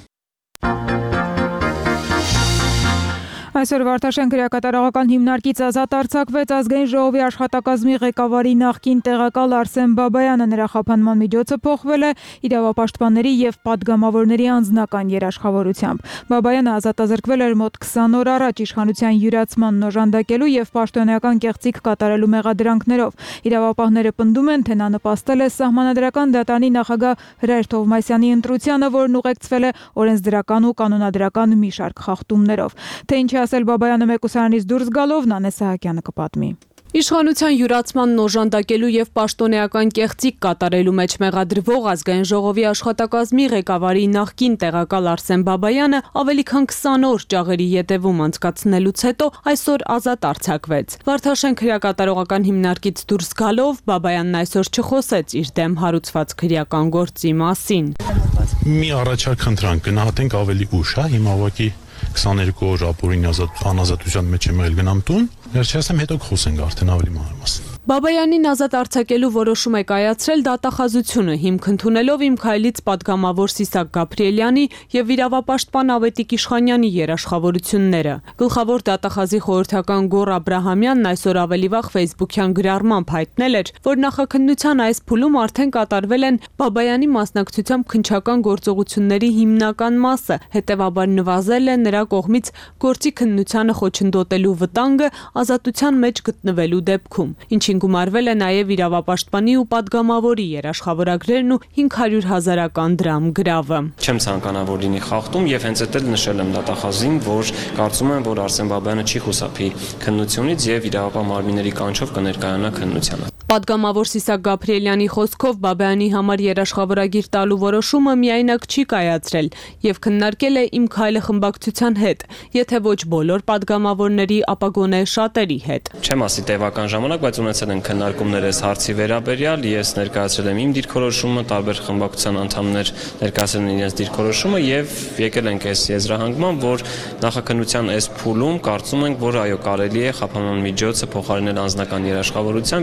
Այսօր Վարդաշեն քրեակատարողական հիմնարկից ազատ արձակվեց ազգային ժողովի աշխատակազմի ղեկավարի նախկին տեղակալ Արսեն Բաբայանը։ Նրա խափանման միջոցը փոխվել է իրավապաշտպանների եւ падգամավորների անձնական երաշխավորությամբ։ Բաբայանը ազատազրկվել էր մոտ 20 օր առաջ իշխանության յուրացման օժանդակելու եւ պաշտոնեական կեղծիք կատարելու մեղադրանքներով։ Իրավապահները պնդում են, թե նա նպաստել է Սահմանադրական դատարանի նախագահ Հրայր Թովմասյանի ընտրությանը, որն ուղեկցվել է օրենսդրական ու կանոնադրական մի շարք խախտումներով։ Թե ինչ ասել Բաբայանը մեկուսարանից դուրս գալով, Նանե Սահակյանը կպատմի։ Իշխանության յուրացմանն օժանդակելու եւ պաշտոնեական կեղծիք կատարելու մեջ մեղադրվող ազգային ժողովի աշխատակազմի ղեկավարի նախկին տեղակալ Արսեն Բաբայանը ավելի քան 20 օր ճաղերի ետևում անցկացնելուց հետո այսօր ազատ արձակվեց։ Վարդաշեն քրեակատարողական հիմնարկից դուրս գալով Բաբայանն այսօր չխոսեց իր դեմ հարուցված քրեական գործի մասին։ Մի առաջարկ խնդրանք գնահատենք ավելի ուշ, հա, հիմա ուղղակի 22 օր ապօրինի անազատության մեջ եմ ել գնամ տուն, վերջերս հետո խոսենք արդեն ավելի մանրամասն։ Բաբայանին ազատ արձակելու որոշում է կայացրել դատախազությունը, հիմք ընդունելով Իմ քայլից падգամավոր Սիսակ Գաբրիելյանի եւ իրավապաշտպան Ավետիք Իշխանյանի երաշխավորությունները։ Գլխավոր դատախազի խորհրդական Գոռ Աբրահամյանն այսօր ավելի վաղ Facebook-յան գրառմամբ հայտնել էր, որ նախաքննության այս փուլում արդեն կատարվել են Բաբայանի մասնակցությամբ քննչական գործողությունների հիմնական մասը, հետեւաբար նվազել է նրա կողմից գործի քննությանը խոչընդոտելու վտանգը ազատության մեջ գտնվելու դեպքում, ինչին գումարվել է նաև իրավապաշտպանի ու падգամավորի երաշխավորագրերն ու 500,000 դրամ գրավը։ Չեմ ցանկանա, որ լինի խախտում եւ հենց այդ էլ նշել եմ դատախազին, որ կարծում եմ, որ Արսեն Բաբայանը չի խուսափի քննությունից եւ իրավապահ մարմինների կանչով կներկայանա քննությանը։ Падգամավոր Սիսակ Գաբրիելյանի խոսքով Բաբայանի համար երաշխավորագիր տալու որոշումը միայնակ չի կայացրել եւ քննարկել է Իմ քայլը խմբակցության հետ, եթե ոչ բոլոր падգամավորների, ապա գոնե շատերի հետ։ Չեմ ասի տևական ժամանակ, բայց ունեցել են քննարկումներ այս հարցի վերաբերյալ, ես ներկայացրել եմ իմ դիրքորոշումը, տարբեր խմբակցության անդամներ ներկայացրել են իրենց դիրքորոշումը եւ եկել ենք այս եզրահանգման, որ նախաքննության այս փուլում կարծում ենք, որ այո կարելի է խափանման միջոցը փոխարինել անձնական երաշխավորությամբ։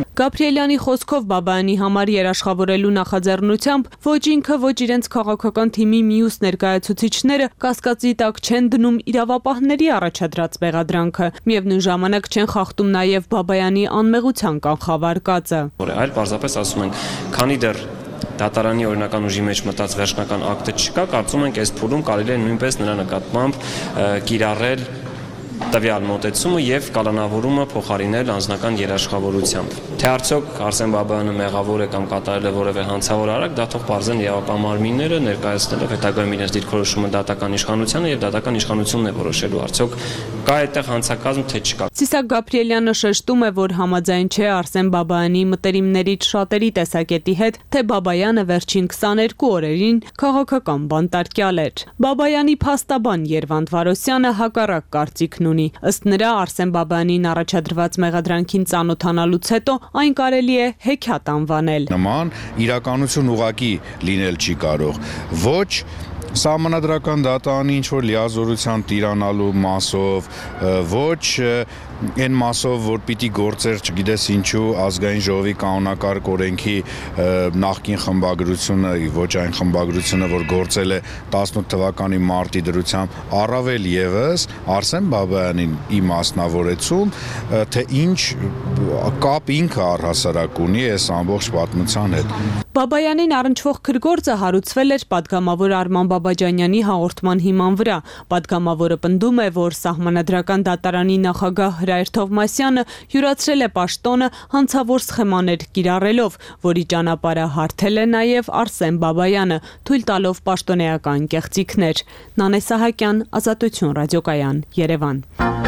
Գաբրիելյանի խոսքով Բաբայանի համար երաշխավորելու նախաձեռնությամբ ոչ ինքը, ոչ իրենց քաղաքական թիմի մյուս ներկայացուցիչները կասկածի տակ չեն դնում իրավապահների առաջադրած մեղադրանքը, միևնույն ժամանակ չեն խախտում նաև Բաբայանի անմեղության կանխավարկածը։ Այլ պարզապես ասում են, քանի դեռ դատարանի օրինական ուժի մեջ մտած վերջնական ակտը չկա, կարծում ենք այս փուլում կարելի է նույնպես նրա նկատմամբ կիրառել տվյալ մոտեցումը եւ կալանավորումը փոխարինել անձնական երաշխավորությամբ։ Թե արդյոք Արսեն Բաբայանը մեղավոր է կամ կատարել է որևէ հանցավոր արարք, դա թող բարձեն իրավապահ մարմինները ներկայացնելով հետագայում իրենց դիրքորոշումը դատական իշխանությանը եւ դատական իշխանությունն է որոշելու արդյոք կա այդտեղ հանցակազմ թե չկա։ Սիսակ Գաբրիելյանը շեշտում է, որ համաձայն չէ Արսեն Բաբայանի մտերիմներից շատերի տեսակետի հետ, թե Բաբայանը վերջին 22 օրերին քաղաքական բանտարկյալ էր։ Բաբայանի փաստաբան Երվանդ Վարոսյանը հակառակ կարծիքն ունի։ Ըստ նրա Արսեն Բաբայանին առաջադրված մեղադրանքին ծանոթանալուց հետո այն կարելի է հեքիաթ անվանել։ Նման իրականություն ուղղակի լինել չի կարող։ Ոչ Սահմանադրական դատարանի ինչ-որ լիազորության տիրանալու մասով, ոչ այն մասով, որ պիտի գործեր, չգիտես ինչու, ազգային ժողովի կանոնակարգ օրենքի նախկին խմբագրությունը, ոչ այն խմբագրությունը, որ գործել է 18 թվականի մարտի դրությամբ, առավել եւս Արսեն Բաբայանին մասնավորեցում, թե ինչ կապ ինքը առհասարակ ունի այս ամբողջ պատմության հետ։ Բաբայանին առնչվող քրգործը հարուցվել էր պատգամավոր Արման Բաբաջանյանի հաղորդման հիման վրա։ Պատգամավորը պնդում է, որ Սահմանադրական դատարանի նախագահ Հրայր Թովմասյանը յուրացրել է պաշտոնը հանցավոր սխեմաներ կիրառելով, որի ճանապարհը հարթել է նաև Արսեն Բաբայանը, թույլ տալով պաշտոնեական կեղծիքներ։ Նանե Սահակյան, Ազատություն ռադիոկայան, Երևան։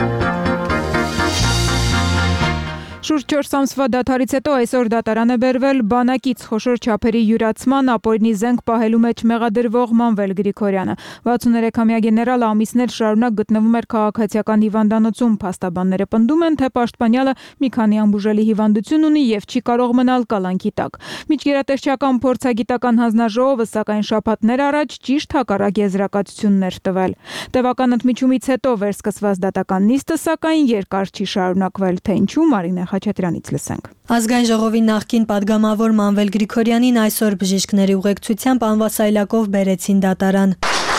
Շուրջ 4 ամսվա դադարից հետո այսօր դատարան է բերվել բանակից խոշոր չափերի յուրացման ապօրինի զենք պահելու մեջ մեղադրվող Մանվել Գրիգորյանը։ 63-ամյա գեներալը ամիսներ շարունակ գտնվում էր քաղաքացիական հիվանդանոցում։ Փաստաբանները պնդում են, թե պաշտպանյալը մի քանի ամբուժելի հիվանդություն ունի եւ չի կարող մնալ կալանքի տակ։ Միջգերատեսչական փորձագիտական հանձնաժողովը սակայն շաբաթներ առաջ ճիշտ հակառակ եզրակացություններ տվել։ Տևական ընդմիջումից հետո վերսկսված դատական նիստը սակայն երկար չի շարունակվել, թե ինչու Մարինե Խաչատրյանից լսենք։ Ազգային ժողովի նախկին падգամավոր Մանվել Գրիգորյանին այսօր բժիշկների ուղեկցությամբ անվասայլակով բերեցին դատարան։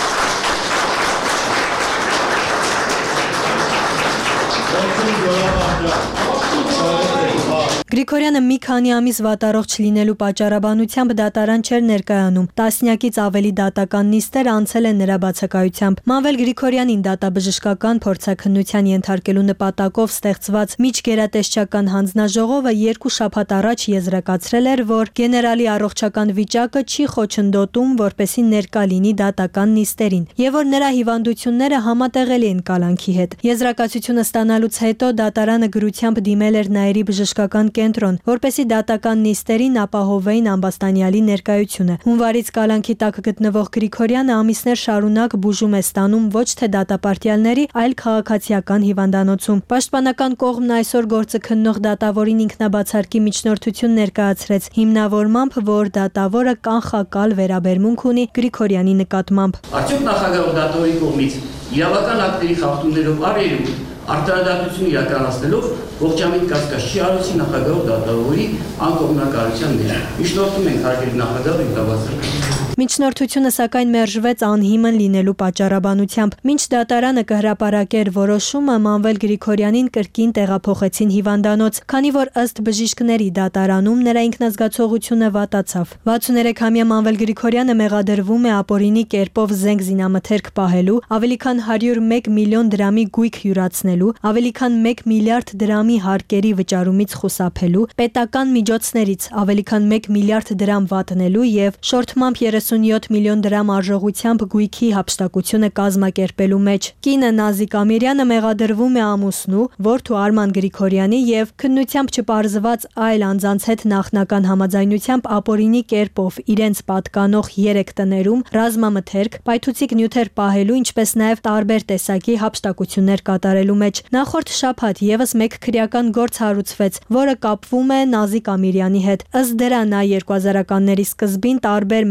Գրիգորյանը մի քանի ամիս վատառողջ լինելու պատճառաբանությամբ դատարան չէր ներկայանում։ Տասնյակից ավելի դատական նիստեր անցել են նրա բացակայությամբ։ Մանվել Գրիգորյանին դատաբժշկական փորձաքննության ենթարկելու նպատակով ստեղծված միջգերատեսչական հանձնաժողովը 2 շաբաթ առաջ եզրակացրել էր, որ գեներալի առողջական վիճակը չի խոչընդոտում, որպեսզի ներկա լինի դատական նիստերին, եւ որ նրա հիվանդությունները համատեղելի են կալանքի հետ։ Եզրակացությունը ստանալուց հետո դատարանը գրությամբ դիմել էր Նաիրի բժշկական կենտրոն, որպեսզի դատական նիստերին ապահովեին ամբաստանյալի ներկայությունը։ Հունվարից կալանքի տակ գտնվող Գրիգորյանը ամիսներ շարունակ բուժում է ստանում ոչ թե դատապարտյալների, այլ քաղաքացիական հիվանդանոցում։ Պաշտպանական կողմն այսօր գործը քննող դատավորին ինքնաբացարկի միջնորդություն ներկայացրեց, հիմնավորմամբ, որ դատավորը կանխակալ վերաբերմունք ունի Գրիգորյանի նկատմամբ։ Արդյոք նախագահ դատավորի կողմից իրավական ակտերի խախտումներով առերում արտարադատություն իրականացնելով ողջամիտ կասկած չի արեցի նախագահ դատավորի անկողմնակարության մեջ։ Միջնորդում ենք հարգելի նախագահը ինքնաբացարկել։ Միջնորդությունը սակայն մերժվեց անհիմն լինելու պատճառաբանությամբ։ Մինչ դատարանը կհրապարակեր որոշումը, Մանվել Գրիգորյանին կրկին տեղափոխեցին հիվանդանոց, քանի որ ըստ բժիշկների դատարանում նրա ինքնազգացողությունը վատացավ։ 63-ամյա Մանվել Գրիգորյանը մեղադրվում է ապօրինի կերպով զենք զինամթերք պահելու, ավելի քան 101 միլիոն դրամի գույք յուրացնելու, ավելի քան 1 միլիարդ դրամի հարկերի վճարումից խուսափելու, պետական միջոցներից ավելի քան 1 միլիարդ դրամ վատնելու եւ շորթմամբ 37 միլիոն դրամ արժողությամբ գույքի հափշտակությունը կազմակերպելու մեջ։ Կինը Նազիկ Ամիրյանը մեղադրվում է ամուսնու, որդու Արման Գրիգորյանի եւ քննությամբ չպարզված այլ անձանց հետ նախնական համաձայնությամբ ապօրինի կերպով իրենց պատկանող 3 տներում ռազմամթերք, պայթուցիկ նյութեր պահելու, ինչպես նաեւ տարբեր տեսակի հափշտակություններ կատարելու մեջ։ Նախորդ շաբաթ եւս մեկ քրեական գործ հարուցվեց, որը կապվում է Նազիկ Ամիրյանի հետ։ Ըստ դրա նա 2000-ականների սկզբին տարբեր մեքենայ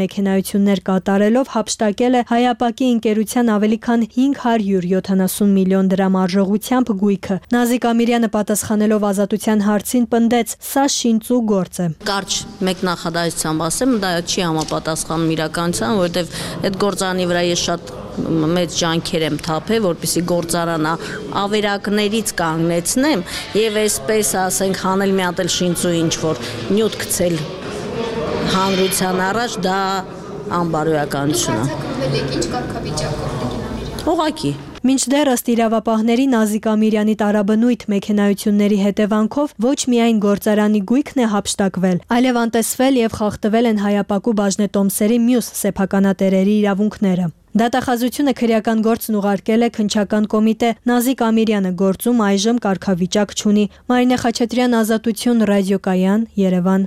գործողություններ կատարելով հափշտակել է Հայապակի ընկերության ավելի քան 570 միլիոն դրամ արժողությամբ գույքը։ Նազիկ Ամիրյանը պատասխանելով Ազատության հարցին պնդեց, սա շինծու գործ է։ Կարճ մեկ նախադասությամբ ասեմ, դա չի համապատասխանում իրականության, որովհետև այդ գործարանի վրա ես շատ մեծ ջանքեր եմ թափել, որպեսզի գործարանը ավերակներից կանգնեցնեմ եւ այսպես ասենք հանել մի հատ էլ շինծու ինչ որ նյութ գցել հանրության առաջ, դա անբարոյականություն է։ Ինչ կարգավիճակով։ Ուղղակի Մինչդեռ ըստ իրավապահների Նազիկ Ամիրյանի տարաբնույթ մեքենայությունների հետևանքով ոչ միայն գործարանի գույքն է հափշտակվել, այլև անտեսվել եւ խախտվել են Հայապակու բաժնետոմսերի մյուս սեփականատերերի իրավունքները։ Դատախազությունը քրեական գործն ուղարկել է քննչական կոմիտե։ Նազիկ Ամիրյանը գործում այժմ կարգավիճակ չունի։ Մարինե Խաչատրյան, Ազատություն, ռադիոկայան, Երևան։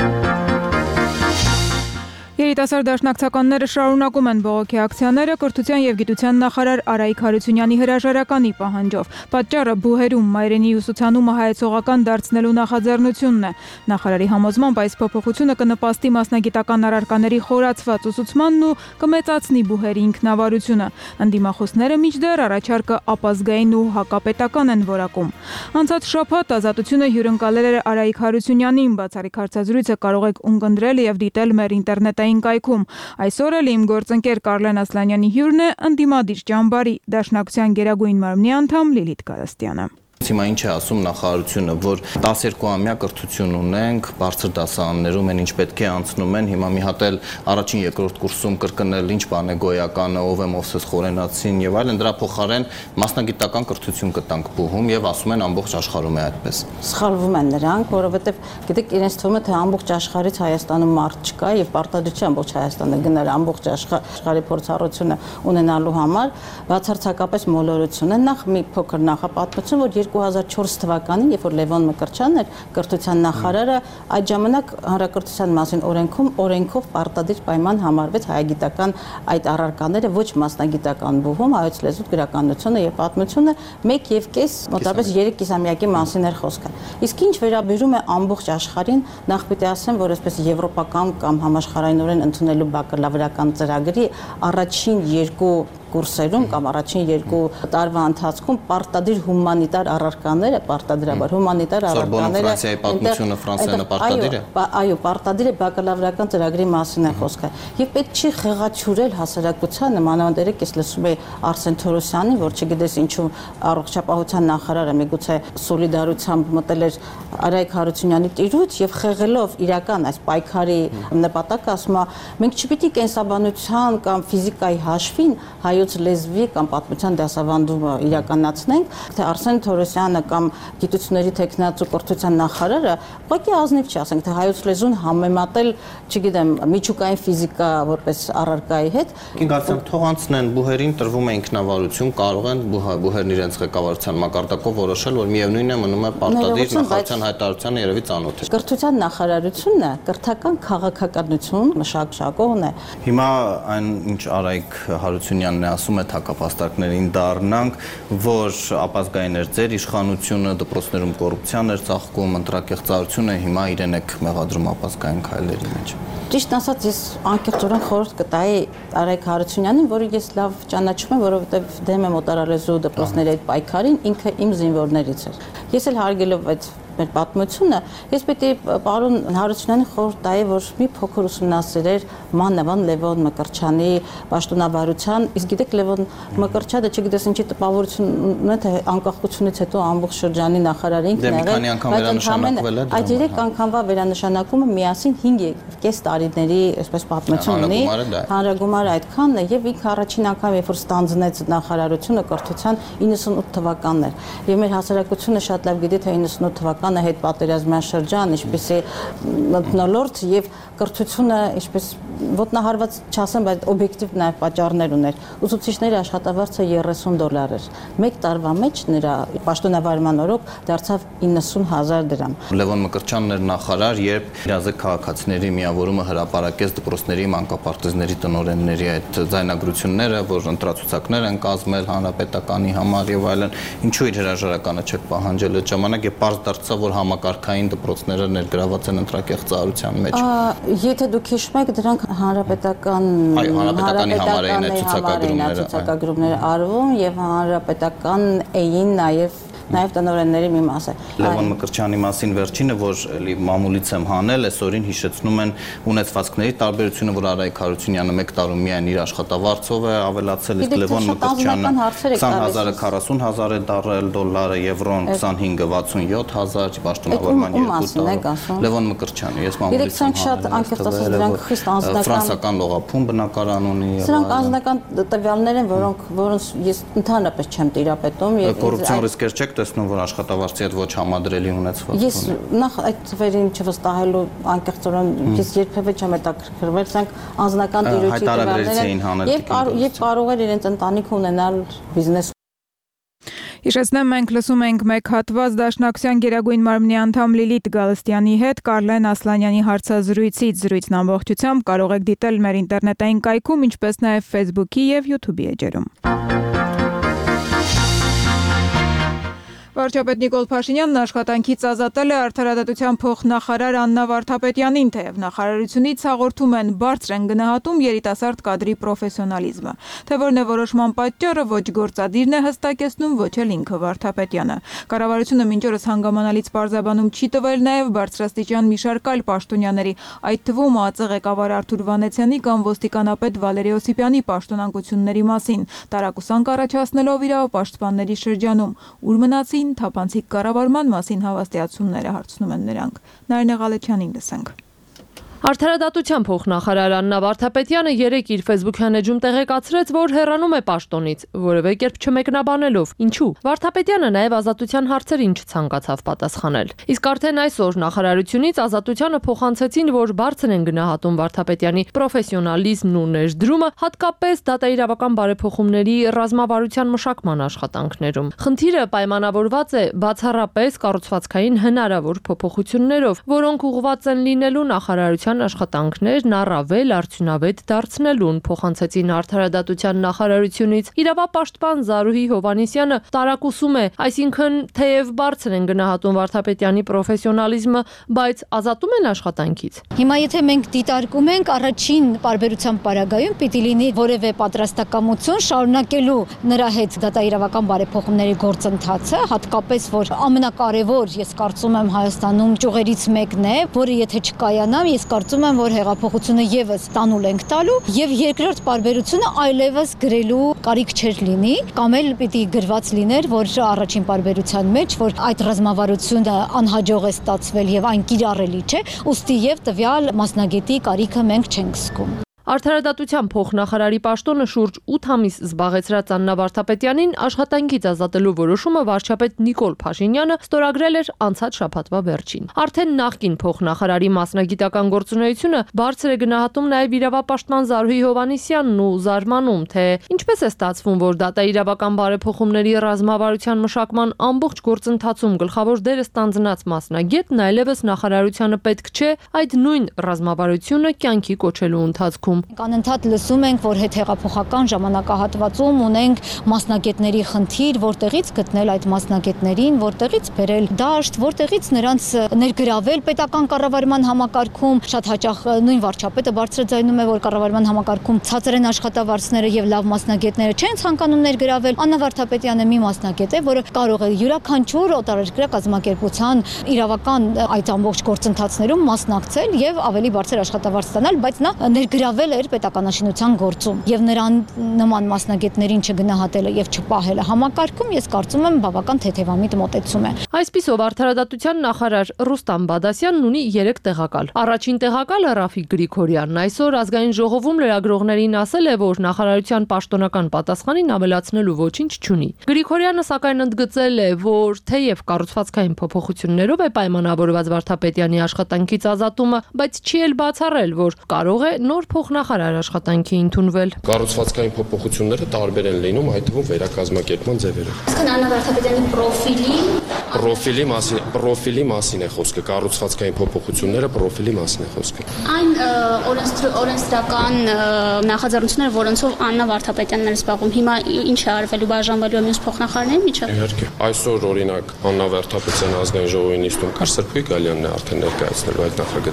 Երիտասարդ դաշնակցականները շարունակում են բողոքի ակցիաները կրթության եւ գիտության նախարար Արայիկ Հարությունյանի հրաժարականի պահանջով։ Պատճառը բուհերում մայրենի ուսուցանումը հայեցողական դարձնելու նախաձեռնությունն է։ Նախարարի համոզմամբ այս փոփոխությունը կնպաստի մասնագիտական առարկաների խորացված ուսուցմանն ու կմեծացնի բուհերի ինքնավարությունը։ Ընդդիմախոսները մինչդեռ առաջարկը ապազգային ու հակապետական են որակում։ Անցած շաբաթ Ազատությունը հյուրընկալել էր Արայիկ Հարությունյանին, բացառիկ հարցազրույցը կարող եք ունկնդրել եւ դիտել մեր ինտերնետային կայքում։ Այսօր էլ իմ գործընկեր Կարլեն Ասլանյանի հյուրն է ընդդիմադիր ճամբարի Դաշնակցության գերագույն մարմնի անդամ Լիլիթ Կարաստյանը։ Հիմա ինչ է ասում նախարարությունը, որ 12-ամյա կրթություն ունենք, բարձր դասարաններում են ինչ պետք է անցնում են, հիմա մի հատ էլ առաջին երկրորդ կուրսում կրկնել ինչ բան է գոյականը, ով է Մովսես Խորենացին եւ այլն, դրա փոխարեն մասնագիտական կրթություն կտանք բուհում եւ ասում են ամբողջ աշխարհում է այդպես։ Սխալվում են նրանք, որովհետեւ գիտեք իրենց թվում է թե ամբողջ աշխարհից Հայաստանում մարդ չկա եւ պարտադիր ամբողջ Հայաստանը գնել ամբողջ աշխարհի փորձառությունը ունենալու համար, բացարձակապես մոլորություն է։ Նախ մի փոքր նախապատմություն, որ 2004 թվականին, երբ որ Լևոն Մկրտչյանն էր կրթության նախարարը, այդ ժամանակ հանրակրթության մասին օրենքով պարտադիր պայման համարվեց հայագիտական այդ առարկաները ոչ մասնագիտական բուհում, հայոց լեզու, գրականությունը եւ պատմությունը 1.5 մոտավորապես 3 կիսամյակի մասին էր խոսքը։ Իսկ ինչ վերաբերում է ամբողջ աշխարհին, նախ պիտի ասեմ, որ այսպես եվրոպական կամ համաշխարհայինորեն ընդունելու բակալավրական ծրագրի առաջին 2 կուրսերում կամ առաջին 2 տարվա ընթացքում պարտադիր հումանիտար առարկաները, պարտադրաբար հումանիտար առարկաները Ֆրանսիայի պատմությունը Ֆրանսիանը պարտադիր է։ Այո, պարտադիր է բակալավրական ծրագրի մասին է խոսքը։ Եվ պետք չի խեղաթյուրել հասարակությանը, մանավանդ ես լսում եի Արսեն Թորոսյանին, որ չգիտես ինչու առողջապահության նախարարը միգուցե սոլիդարությամբ մտել էր Արայիկ Հարությունյանի տիրույթ եւ խեղելով իրական այս պայքարի նպատակը ասում է մենք չպիտի կենսաբանության կամ ֆիզիկայի հաշվին հայոց լեզվի կամ պատմության դասավանդումը իրականացնենք, թե Արսեն Թորոսյանը կամ գիտությունների տեխնացու կրթության նախարարը ուղղակի ազնիվ չի, ասենք թե հայոց լեզուն համեմատել, չգիտեմ, միջուկային ֆիզիկա որպես առարկայի հետ։ Ինքնացիան թող անցնեն բուհերին տրվում է ինքնավարություն, կարող են բուհերն իրենց ղեկավարության մակարդակով որոշել, որ միևնույն է մնում է պարտադիր նախարարության հայտարարությանը երևի ծանոթ է։ Կրթության նախարարությունը կրթական քաղաքականություն մշակողն է։ Հիմա այն ինչ Արայիկ Հարությունյանն է ասում է թակապաստարկներին դառնանք, որ ապազգային էր ձեր իշխանությունը, դպրոցներում կոռուպցիան էր ծաղկում, ընտրակեղծարությունը, հիմա իրեն եք մեղադրում ապազգային քայլերի մեջ։ Ճիշտ ասած, ես անկեղծորեն խորհուրդ կտայի Արայիկ Հարությունյանին, որը ես լավ ճանաչում եմ, որովհետև դեմ եմ օտարալեզու դպրոցների այդ պայքարին, ինքը իմ զինվորներից էր։ Ես էլ հարգելով այդ մեր պատմությունը, ես պետք է պարոն Հարությունյանին խորհուրդ տայի, որ մի փոքր ուսումնասիրեր մանավանդ Լևոն Մկրտչյանի պաշտոնավարության, իսկ գիտեք Լևոն Մկրտչյանը չգիտես ինչի տպավորություն ունի, թե անկախությունից հետո ամբողջ շրջանի նախարարը ինքն եղել, այդ 3 անգամվա վերանշանակումը միասին 5.5 տարիների այսպես պատմություն ունի, հանրագումարը այդքանն է եւ ինքը առաջին անգամ երբ որ ստանձնեց նախարարությունը կրթության 98 թվականն էր եւ մեր հասարակությունը շատ լավ գիտի թե 98 թվականը հետ պատերազմյան շրջան, ինչպեսի մթնոլորտ եւ կրթությունը ինչպես ոտնահարված չասեմ, բայց օբյեկտիվ նաեւ պատճառներ ուներ։ Ուսուցիչների աշխատավարձը $30 էր։ Մեկ տարվա մեջ նրա պաշտոնավարման օրոք դարձավ 90,000 դրամ։ Լևոն Մկրտչյանն էր նախարար, երբ իրազեկ քաղաքացիների միավորումը հրապարակեց դպրոցների մանկապարտեզների տնօրենների այդ ձայնագրությունները, որ ընտրացուցակներ են կազմել հանրապետականի համար եւ այլն։ Ինչու իր հրաժարականը չեք պահանջել այդ ժամանակ եւ պարզ դարձավ, որ համակարգային դպրոցները ներգրաված են ընտրակեղծարության մեջ։ Եթե դուք հիշում եք, դրանք Հանրապետականի համարային ցուցակագրումները արվում եւ հանրապետական էին նաև տնօրենների մի մասը։ Լևոն Մկրտչյանի մասին վերջինը, որ մամուլից եմ հանել, այսօրին հիշեցնում են ունեցվածքների տարբերությունը, որ Արայք Հարությունյանը 1 տարում միայն իր աշխատավարձով է ավելացել, իսկ Լևոն Մկրտչյանը 20,000-ը 40,000 է դարել, դոլարը, եվրոն 25-ը 67,000, պաշտոնավորման 2 Լևոն Մկրտչյանը, ես մամուլից եմ հանել, ֆրանսիական լողափում բնակարան ունի։ Սրանք անձնական տվյալներ են, որոնց ես ընդհանրապես չեմ տիրապետում եւ կոռուպցիոն ռիսկեր չեք տեսնում, որ աշխատավարձի հետ ոչ համադրելի ունեցված։ Ես նախ այդ ծվերին չվստահելու անկեղծորեն ես երբևէ չեմ հետաքրքրվել, սրանք անձնական տիրույթի տվյալներ են եւ կարող էր իրենց ընտանիքը ունենալ բիզնես։ Հիշեցնեմ, մենք լսում ենք մեկ հատված Դաշնակցության Գերագույն մարմնի անդամ Լիլիթ Գալստյանի հետ Կարլեն Ասլանյանի հարցազրույցից։ Զրույցն ամբողջությամբ կարող եք դիտել մեր ինտերնետային կայքում, ինչպես նաև Facebook-ի եւ YouTube-ի էջերում։ Վարչապետ Նիկոլ Փաշինյանն աշխատանքից ազատել է արդարադատության փոխնախարար Աննա Վարդապետյանին, թեև նախարարությունից հաղորդում են բարձր են գնահատում երիտասարդ կադրի պրոֆեսիոնալիզմը, թե որն է որոշման պատճառը ոչ գործադիրն է հստակեցնում, ոչ էլ ինքը Վարդապետյանը։ Կառավարությունը մինչ օրս հանգամանալից պարզաբանում չի տվել նաև բարձրաստիճան մի շարք այլ պաշտոնյաների, այդ թվում ԱԱԾ ղեկավար Արթուր Վանեցյանի կամ ոստիկանապետ Վալերի Օսիպյանի պաշտոնանկությունների մասին, տարակուսանք առաջացնելով իրավապաշտպանների շրջանում, ուր մնացին թափանցիկ կառավարման մասին հավաստիացումները հարցնում են նրանք։ Նարինե Ղալեչյանին լսենք։ Արդարադատության փոխնախարար Աննա Վարդապետյանը երեկ իր Facebook-յան էջում տեղեկացրեց, որ հեռանում է պաշտոնից, որևէ կերպ չմեկնաբանելով։ Ինչու։ Վարդապետյանը նաև ազատության հարցերին չցանկացավ պատասխանել։ Իսկ արդեն այսօր նախարարությունից ազատությանը փոխանցեցին, որ բարձր են գնահատում Վարդապետյանի պրոֆեսիոնալիզմն ու ներդրումը, հատկապես դատաիրավական բարեփոխումների ռազմավարության մշակման աշխատանքներում։ Խնդիրը պայմանավորված է բացառապես կառուցվածքային հնարավոր փոփոխություններով, որոնք ուղղված են լինելու նախարարության աշխատանքներն առավել արդյունավետ դարձնելուն, փոխանցեցին արդարադատության նախարարությունից։ Իրավապաշտպան Զարուհի Հովանեսյանը տարակուսում է, այսինքն թեև բարձր են գնահատում Վարդապետյանի պրոֆեսիոնալիզմը, բայց ազատում են աշխատանքից։ Հիմա եթե մենք դիտարկում ենք առաջին պարբերության պարագայում պիտի լինի որևէ պատրաստակամություն շարունակելու նրա հետ դատաիրավական բարեփոխումների գործընթացը, հատկապես որ ամենակարևոր, ես կարծում եմ Հայաստանում ճյուղերից մեկն է, որը եթե չկայանա, ես կարծում եմ, որ հեղափոխությունը եւս տանուլ ենք տալու եւ երկրորդ պարբերությունը այլևս գրելու կարիք չէր լինի, կամ էլ պիտի գրված լիներ, որ առաջին պարբերության մեջ, որ այդ ռազմավարությունը անհաջող է ստացվել եւ այն կիրառելի չէ, ուստի եւ տվյալ մասնագետի կարիքը մենք չենք զգում։ Արդարադատության փոխնախարարի պաշտոնը շուրջ 8 ամիս զբաղեցրած Աննա Վարդապետյանին աշխատանքից ազատելու որոշումը վարչապետ Նիկոլ Փաշինյանը ստորագրել էր անցած շաբաթվա վերջին։ Արդեն նախկին փոխնախարարի մասնագիտական գործունեությունը բարձր է գնահատում նաև իրավապաշտպան Զարուհի Հովանեսյանն ու զարմանում, թե ինչպես է ստացվում, որ դատաիրավական բարեփոխումների ռազմավարության մշակման ամբողջ գործընթացում գլխավոր դերը ստանձնած մասնագետն այլևս նախարարությանը պետք չէ այդ նույն ռազմավարությունը կյանքի կոչելու ընթացքում։ Անընդհատ լսում ենք, որ հետհեղափոխական ժամանակահատվածում ունենք մասնագետների խնդիր, որտեղից գտնել այդ մասնագետներին, որտեղից բերել դաշտ, որտեղից նրանց ներգրավել պետական կառավարման համակարգում։ Շատ հաճախ նույն վարչապետը բարձրաձայնում է, որ կառավարման համակարգում ցածր են աշխատավարձները եւ լավ մասնագետները չեն ցանկանում ներգրավել։ Աննա Վարդապետյանը մի մասնագետ է, որը կարող է յուրաքանչյուր օտարերկրյա կազմակերպության իրավական այդ ամբողջ գործընթացներում մասնակցել եւ ավելի բարձր աշխատավարձ ստանալ, բայց նա ներգրավել էր պետականաշինության գործում եւ նրան նման մասնագետներին չգնահատելը եւ չպահելը համակարգում, ես կարծում եմ բավական թեթևամիտ մոտեցում է։ Այսպիսով արդարադատության նախարար Ռուստամ Բադասյանն ունի 3 տեղակալ։ Առաջին տեղակալը Ռաֆիկ Գրիգորյանն այսօր ազգային ժողովում լրագրողներին ասել է, որ նախարարության պաշտոնական պատասխանին ավելացնելու ոչինչ չունի։ Գրիգորյանը սակայն ընդգծել է, որ թեև կառուցվածքային փոփոխություններով է պայմանավորված Վարդապետյանի աշխատանքից ազատումը, բայց չի էլ բացառել, որ կարող է նոր փոխնախարար աշխատանքի ընդունվել։ Կառուցվածքային փոփոխությունները տարբեր են լինում, այդ թվում վերակազմակերպման ձևերով։ Իսկ Աննա Վարդապետյանի պրոֆիլի մասին է խոսքը, կառուցվածքային փոփոխությունները պրոֆիլի մասին է խոսքը։ Այն օրենսդրական նախաձեռնությունները, որոնցով Աննա Վարդապետյանն է զբաղվում, հիմա ինչ է արվելու, բաժանվելու է մյուս փոխնախարարների միջև։ Իհարկե, այսօր օրինակ Աննա Վարդապետյանը ազգային ժողովի նիստում կար, Սրբույր Գալյանն է արդեն ներկայացնելու այդ նախագծերի։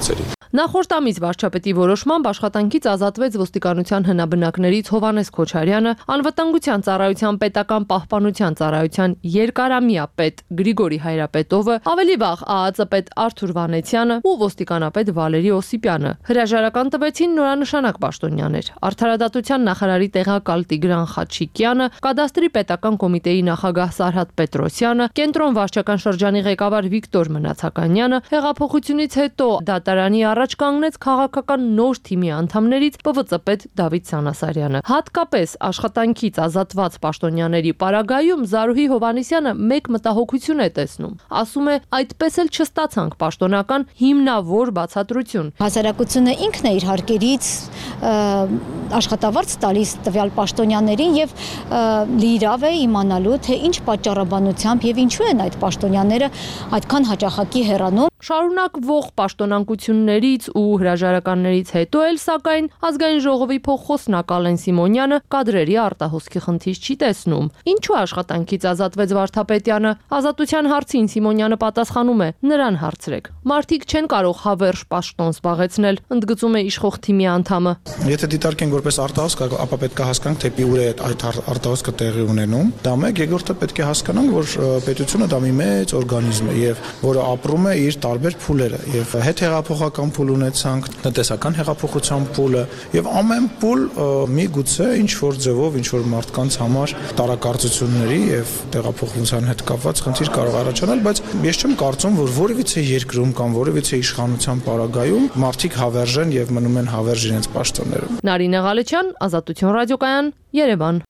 Նախորդ ամիս վարչապետի որոշմամբ աշխատանքից ազատվեց ոստիկանության հնաբնակներից Հովհաննես Քոչարյանը, անվտանգության ծառայության պետական պահպանության ծառայության երկարամյա պետ Գրիգորի Հայրապետովը, ավելի վաղ ԱԱԾ պետ Արթուր Վանեցյանը ու ոստիկանապետ Վալերի Օսիպյանը։ Հրաժարական տվեցին նորանշանակ պաշտոնյաներ։ Արդարադատության նախարարի տեղակալ Տիգրան Խաչիկյանը, կադաստրի պետական կոմիտեի նախագահ Սարհատ Պետրոսյանը, կենտրոն վարչական շրջանի ղեկավար Վիկտոր Մնացականյանը, հեղափոխությունից հետո դատարանի առաջ կանգնեց քաղաքական նոր թիմի անդամներից ՊՎԾ պետ Դավիթ Սանասարյանը։ Հատկապես աշխատանքից ազատված պաշտոնյաների պարագայում Զարուհի Հովհաննիսյանը մեկ մտահոգություն է տեսնում։ Ասում է, այդպես էլ չստացանք պաշտոնական հիմնավոր բացատրություն։ Հասարակությունը ինքն է իր հարկերից աշխատավարձ տալիս տվյալ պաշտոնյաներին եւ լիիրավ է իմանալու, թե ինչ պատճառաբանությամբ եւ ինչու են այդ պաշտոնյաները այդքան հաճախակի հեռանում։ Շարունակվող պաշտոնակություններից ու հրաժարականներից հետո էլ, սակայն, ազգային ժողովի փոխխոսնակ Ալեն Սիմոնյանը կադրերի արտահոսքի խնդիր չի տեսնում։ Ինչու աշխատանքից ազատվեց Վարդապետյանը։ Ազատության հարցին Սիմոնյանը պատասխանում է. նրան հարցրեք։ Մարդիկ չեն կարող հավերժ պաշտոն զբաղեցնել, ընդգծում է իշխող թիմի անդամը։ Եթե դիտարկենք որպես արտահոսք, ապա պետք է հասկանանք, թե ուր է այդ արտահոսքը տեղի ունենում։ Դա մեկ, երկրորդը պետք է հասկանանք, որ պետությունը դա մի մեծ օրգանիզմ է եւ որը ապրում է իր տարբեր փուլերը եւ հետհեղափոխական փուլ ունեցանք, տնտեսական հեղափոխության փուլը եւ ամեն փուլ միգուցե ինչ որ ձևով ինչ որ մարդկանց համար տարակարծությունների եւ տեղափոխության հետ կապված խնդիր կարող առաջանալ, բայց ես չեմ կարծում, որ որևիցե երկրում կամ որևիցե իշխանության պարագայում մարդիկ հավերժեն եւ մնում են հավերժ իրենց պաշտոններում։ Նարինե Ղալեչյան, Ազատություն ռադիոկայան, Երևան։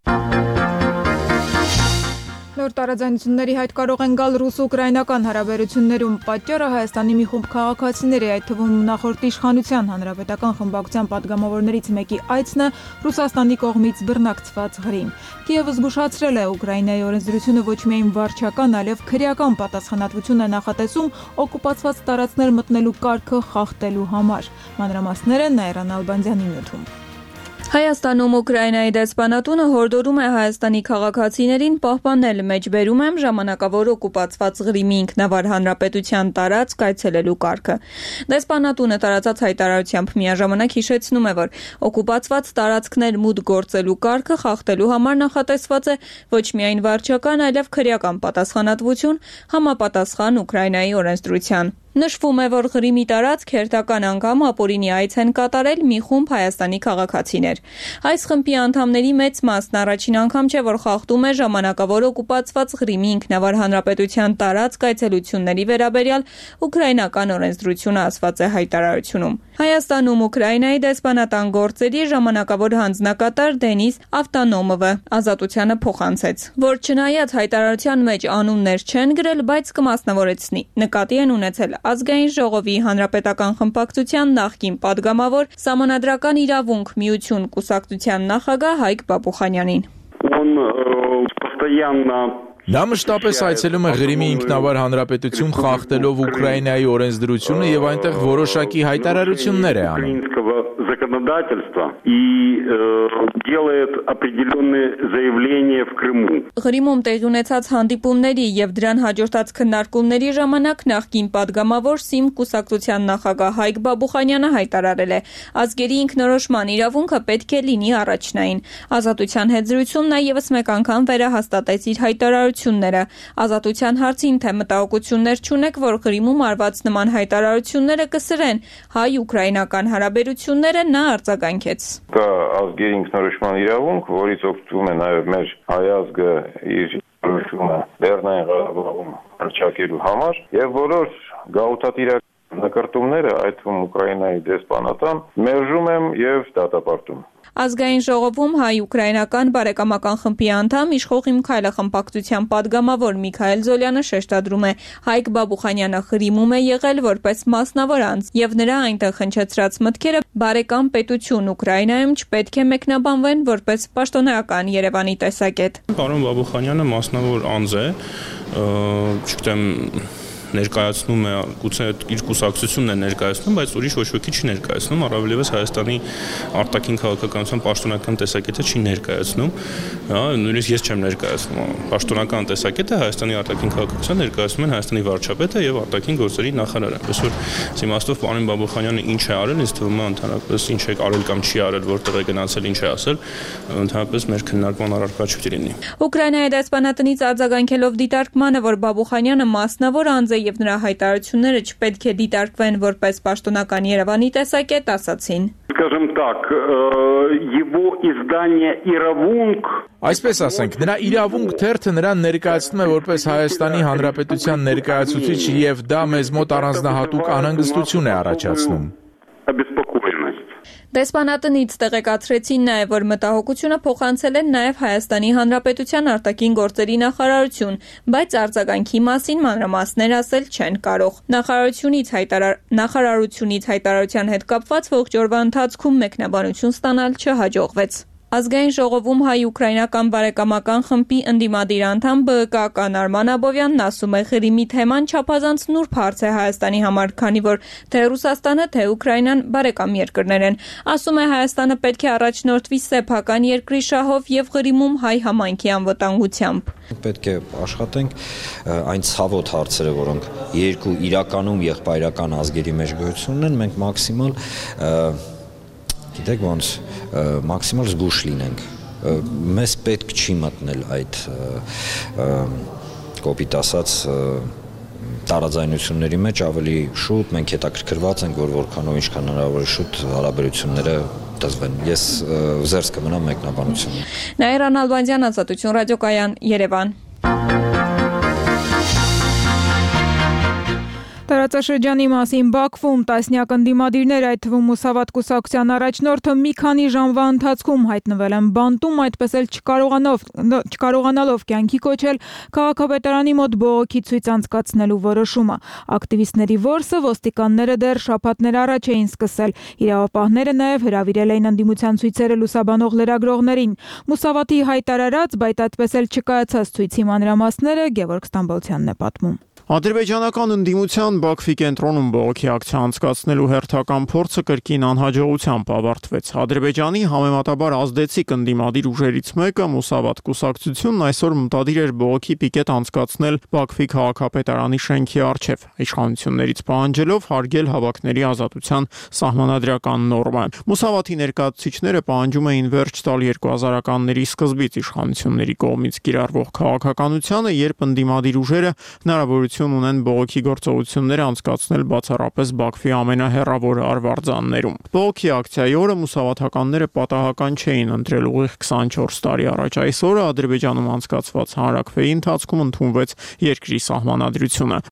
Նոր տարաձայնությունների հայտ կարող են գալ ռուս-ուկրաինական հարաբերություններում։ Պատճառը Հայաստանի մի խումբ քաղաքացիների, այդ թվում նախորդ իշխանության հանրապետական խմբակցության падգամավորներից մեկի այցն է Ռուսաստանի կողմից բռնակցված Ղրիմ։ Կիևը զգուշացրել է Ուկրաինայի օրենսդրությունը ոչ միայն վարչական, այլև քրեական պատասխանատվություն է նախատեսում օկուպացված տարածքներ մտնելու կարգը խախտելու համար։ Մանրամասները Նայրան Ալբանդյանի նյութում։ Հայաստանում Ուկրաինայի դեսպանատունը հորդորում է Հայաստանի քաղաքացիներին պահպանել մեջբերում եմ ժամանակավոր օկուպացված Ղրիմի ինքնավար հանրապետության տարածք այցելելու կարգը։ Դեսպանատունը տարածած հայտարարությամբ միաժամանակ հիշեցնում է, որ օկուպացված տարածքներ մուտք գործելու կարգը խախտելու համար նախատեսված է ոչ միայն վարչական, այլև քրեական պատասխանատվություն համապատասխան Ուկրաինայի օրենսդրության։ Նշվում է, որ Ղրիմի տարածք հերթական անգամ ապօրինի այց են կատարել մի խումբ Հայաստանի քաղաքացիներ։ Այս խմբի անդամների մեծ մասն առաջին անգամ չէ, որ խախտում է ժամանակավոր օկուպացված Ղրիմի ինքնավար հանրապետության տարածք այցելությունների վերաբերյալ ուկրաինական օրենսդրությունը ասված է հայտարարությունում։ Հայաստանում Ուկրաինայի դեսպանատան գործերի ժամանակավոր հանձնակատար Դենիս Ավտոնոմովը Ազատությանը փոխանցեց, որ չնայած հայտարարության մեջ անուններ չեն գրել, բայց կմասնավորեցնի։ Նկատի են ունեցել Ազգային ժողովի հանրապետական խմբակցության նախկին падգամավոր Սահմանադրական իրավունք միություն կուսակցության նախագահ Հայկ Բաբուխանյանին։ Նա մշտապես այցելում է Ղրիմի ինքնավար հանրապետություն խախտելով Ուկրաինայի օրենսդրությունը եւ այնտեղ որոշակի հայտարարություններ է անում։ и делает определенные заявления в Крыму. Ղրիմում տեղի ունեցած հանդիպումների եւ դրան հաջորդած քննարկումների ժամանակ նախկին падգամավոր ՍԻՄ կուսակցության նախագահ Հայկ Բաբուխանյանը հայտարարել է. ազգերի ինքնորոշման իրավունքը պետք է լինի առաջնային։ Ազատության հետ զրույցում նա եւս մեկ անգամ վերահաստատեց իր հայտարարությունները։ Ազատության հարցին թե մտահոգություններ չունեք, որ Ղրիմում արված նման հայտարարությունները կսրեն հայ-ուկրաինական հարաբերությունները, նա արձագանքեց։ Կա ազգերի ինքնորոշման իրավունք, որից օգտվում է նաև մեր հայ ազգը իր ինքնորոշումը Լեռնային Ղարաբաղում հռչակելու համար, եւ որոշ գաղութատիրական նկարտումները, այդ թվում Ուկրաինայի դեսպանատան, մերժում եմ եւ դատապարտում։ Ազգային ժողովում հայ-ուկրաինական բարեկամական խմբի անդամ իշխող Իմ Քայլը խմբակցության падգամավոր Միքայել Զոլյանը շեշտադրում է. Հայկ Բաբուխանյանը Ղրիմում է եղել որպես մասնավոր անձ եւ նրա այնտեղ հնչեցրած մտքերը բարեկամ պետություն Ուկրաինայում չպետք է մեկնաբանվեն որպես պաշտոնական Երևանի տեսակետ։ Պարոն Բաբուխանյանը մասնավոր անձ է, չգիտեմ ներկայացնում է, գուցե իր կուսակցությունն է ներկայացնում, բայց ուրիշ ոչ ոքի չի ներկայացնում, առավելևս Հայաստանի արտաքին քաղաքականության պաշտոնական տեսակետը չի ներկայացնում, նույնիսկ ես չեմ ներկայացնում։ Պաշտոնական տեսակետը Հայաստանի արտաքին քաղաքականության ներկայացնում են Հայաստանի վարչապետը եւ արտաքին գործերի նախարարը։ Այսօր իմաստով պարոն Բաբոխանյանը ինչ է արել, ինձ թվում է ընդհանրապես ինչ է արել կամ չի արել, որտեղ է գնացել, ինչ է ասել, ընդհանրապես մեր քննարկման առարկա չի լինի։ Ուկրաինայի դեսպանատնից արձագանքելով դիտարկմանը, որ Բաբոխանյանը մասնավոր անձ է եւ նրա հայտարարությունները չպետք է դիտարկվեն որպես պաշտոնական Երևանի տեսակետ, ասացին. Скажем так, его издание «Ирավунг» Այսպես ասենք, նրա իրավունք թերթը նրան ներկայացնում է որպես Հայաստանի Հանրապետության ներկայացուցիչ եւ դա մեզ մոտ առանձնահատուկ անհանգստություն է առաջացնում։ Դեսպանատնից տեղեկացրեցին նաև, որ մտահոգությունը փոխանցել են նաև Հայաստանի Հանրապետության արտաքին գործերի նախարարություն, բայց արձագանքի մասին մանրամասներ ասել չեն կարող։ Նախարարությունից հայտարարության հետ կապված ողջ օրվա ընթացքում մեկնաբանություն ստանալ չհաջողվեց։ Ազգային ժողովում հայ-ուկրաինական բարեկամական խմբի ընդդիմադիր անդամ ԲԿ-ական Արման Աբովյանն ասում է, Ղրիմի թեման չափազանց նուրբ հարց է Հայաստանի համար, քանի որ թե Ռուսաստանը, թե Ուկրաինան բարեկամ երկրներ են։ Ասում է, Հայաստանը պետք է առաջնորդվի սեփական երկրի շահով եւ Ղրիմում հայ համայնքի անվտանգությամբ։ Պետք է աշխատենք այն ցավոտ հարցերը, որոնք երկու իրականում եղբայրական ազգերի մեջ գոյություն ունեն, մենք մաքսիմալ Գիտեք ոնց մաքսիմալ զգուշ լինենք։ Մեզ պետք չի մտնել այդ կոպիտ ասած տարաձայնությունների մեջ ավելի շուտ մենք հետաքրքրված ենք, որ որքանով ինչքան հնարավոր է շուտ հարաբերությունները դզվեն։ Ես զերծ կմնամ մեկնաբանությունում։ Նաիրա Նալբանդյան, Ազատություն ռադիոկայան, Երևան։ Տարածաշրջանի մասին Բաքվում տասնյակ ընդդիմադիրներ, այդ թվում Մուսավատ կուսակցության առաջնորդը մի քանի ժամվա ընթացքում հայտնվել են բանտում, այդպես էլ չկարողանալով կյանքի կոչել քաղաքապետարանի մոտ բողոքի ցույց անցկացնելու որոշումը։ Ակտիվիստների որսը ոստիկանները դեռ շաբաթներ առաջ էին սկսել։ Իրավապահները նաև հրավիրել էին ընդդիմության ցույցերը լուսաբանող լրագրողներին։ Մուսավատի հայտարարած, բայց այդպես էլ չկայացած ցույցի մանրամասները Գևորգ Ստամբոլցյանն է պատմում։ Ադրբեջանական ընդդիմության Բաքվի կենտրոնում բողոքի ակցիա անցկացնելու հերթական փորձը կրկին անհաջողությամբ ավարտվեց։ Ադրբեջանի համեմատաբար ազդեցիկ ընդդիմադիր ուժերից մեկը Մուսավատ կուսակցությունն այսօր մտադիր էր բողոքի պիկետ անցկացնել Բաքվի քաղաքապետարանի շենքի առջև, իշխանություններից պահանջելով հարգել հավաքների ազատության սահմանադրական նորմը։ Մուսավատի ներկայացուցիչները պահանջում էին վերջ տալ 2000-ականների սկզբից իշխանությունների կողմից կիրառվող քաղաքականությանը, երբ ընդդիմադիր ուժերը հնարավորություն ունեն բողոքի գործողությունները անցկացնել բացառապես Բաքվի ամենահեռավոր արվարձաններում։ Բողոքի ակցիայի օրը մուսավաթականները պատահական չէին ընտրել ուղիղ 24 տարի առաջ։ Այս օրը Ադրբեջանում անցկացված հանրաքվեի ընթացքում ընդունվեց երկրի սահմանադրությունը։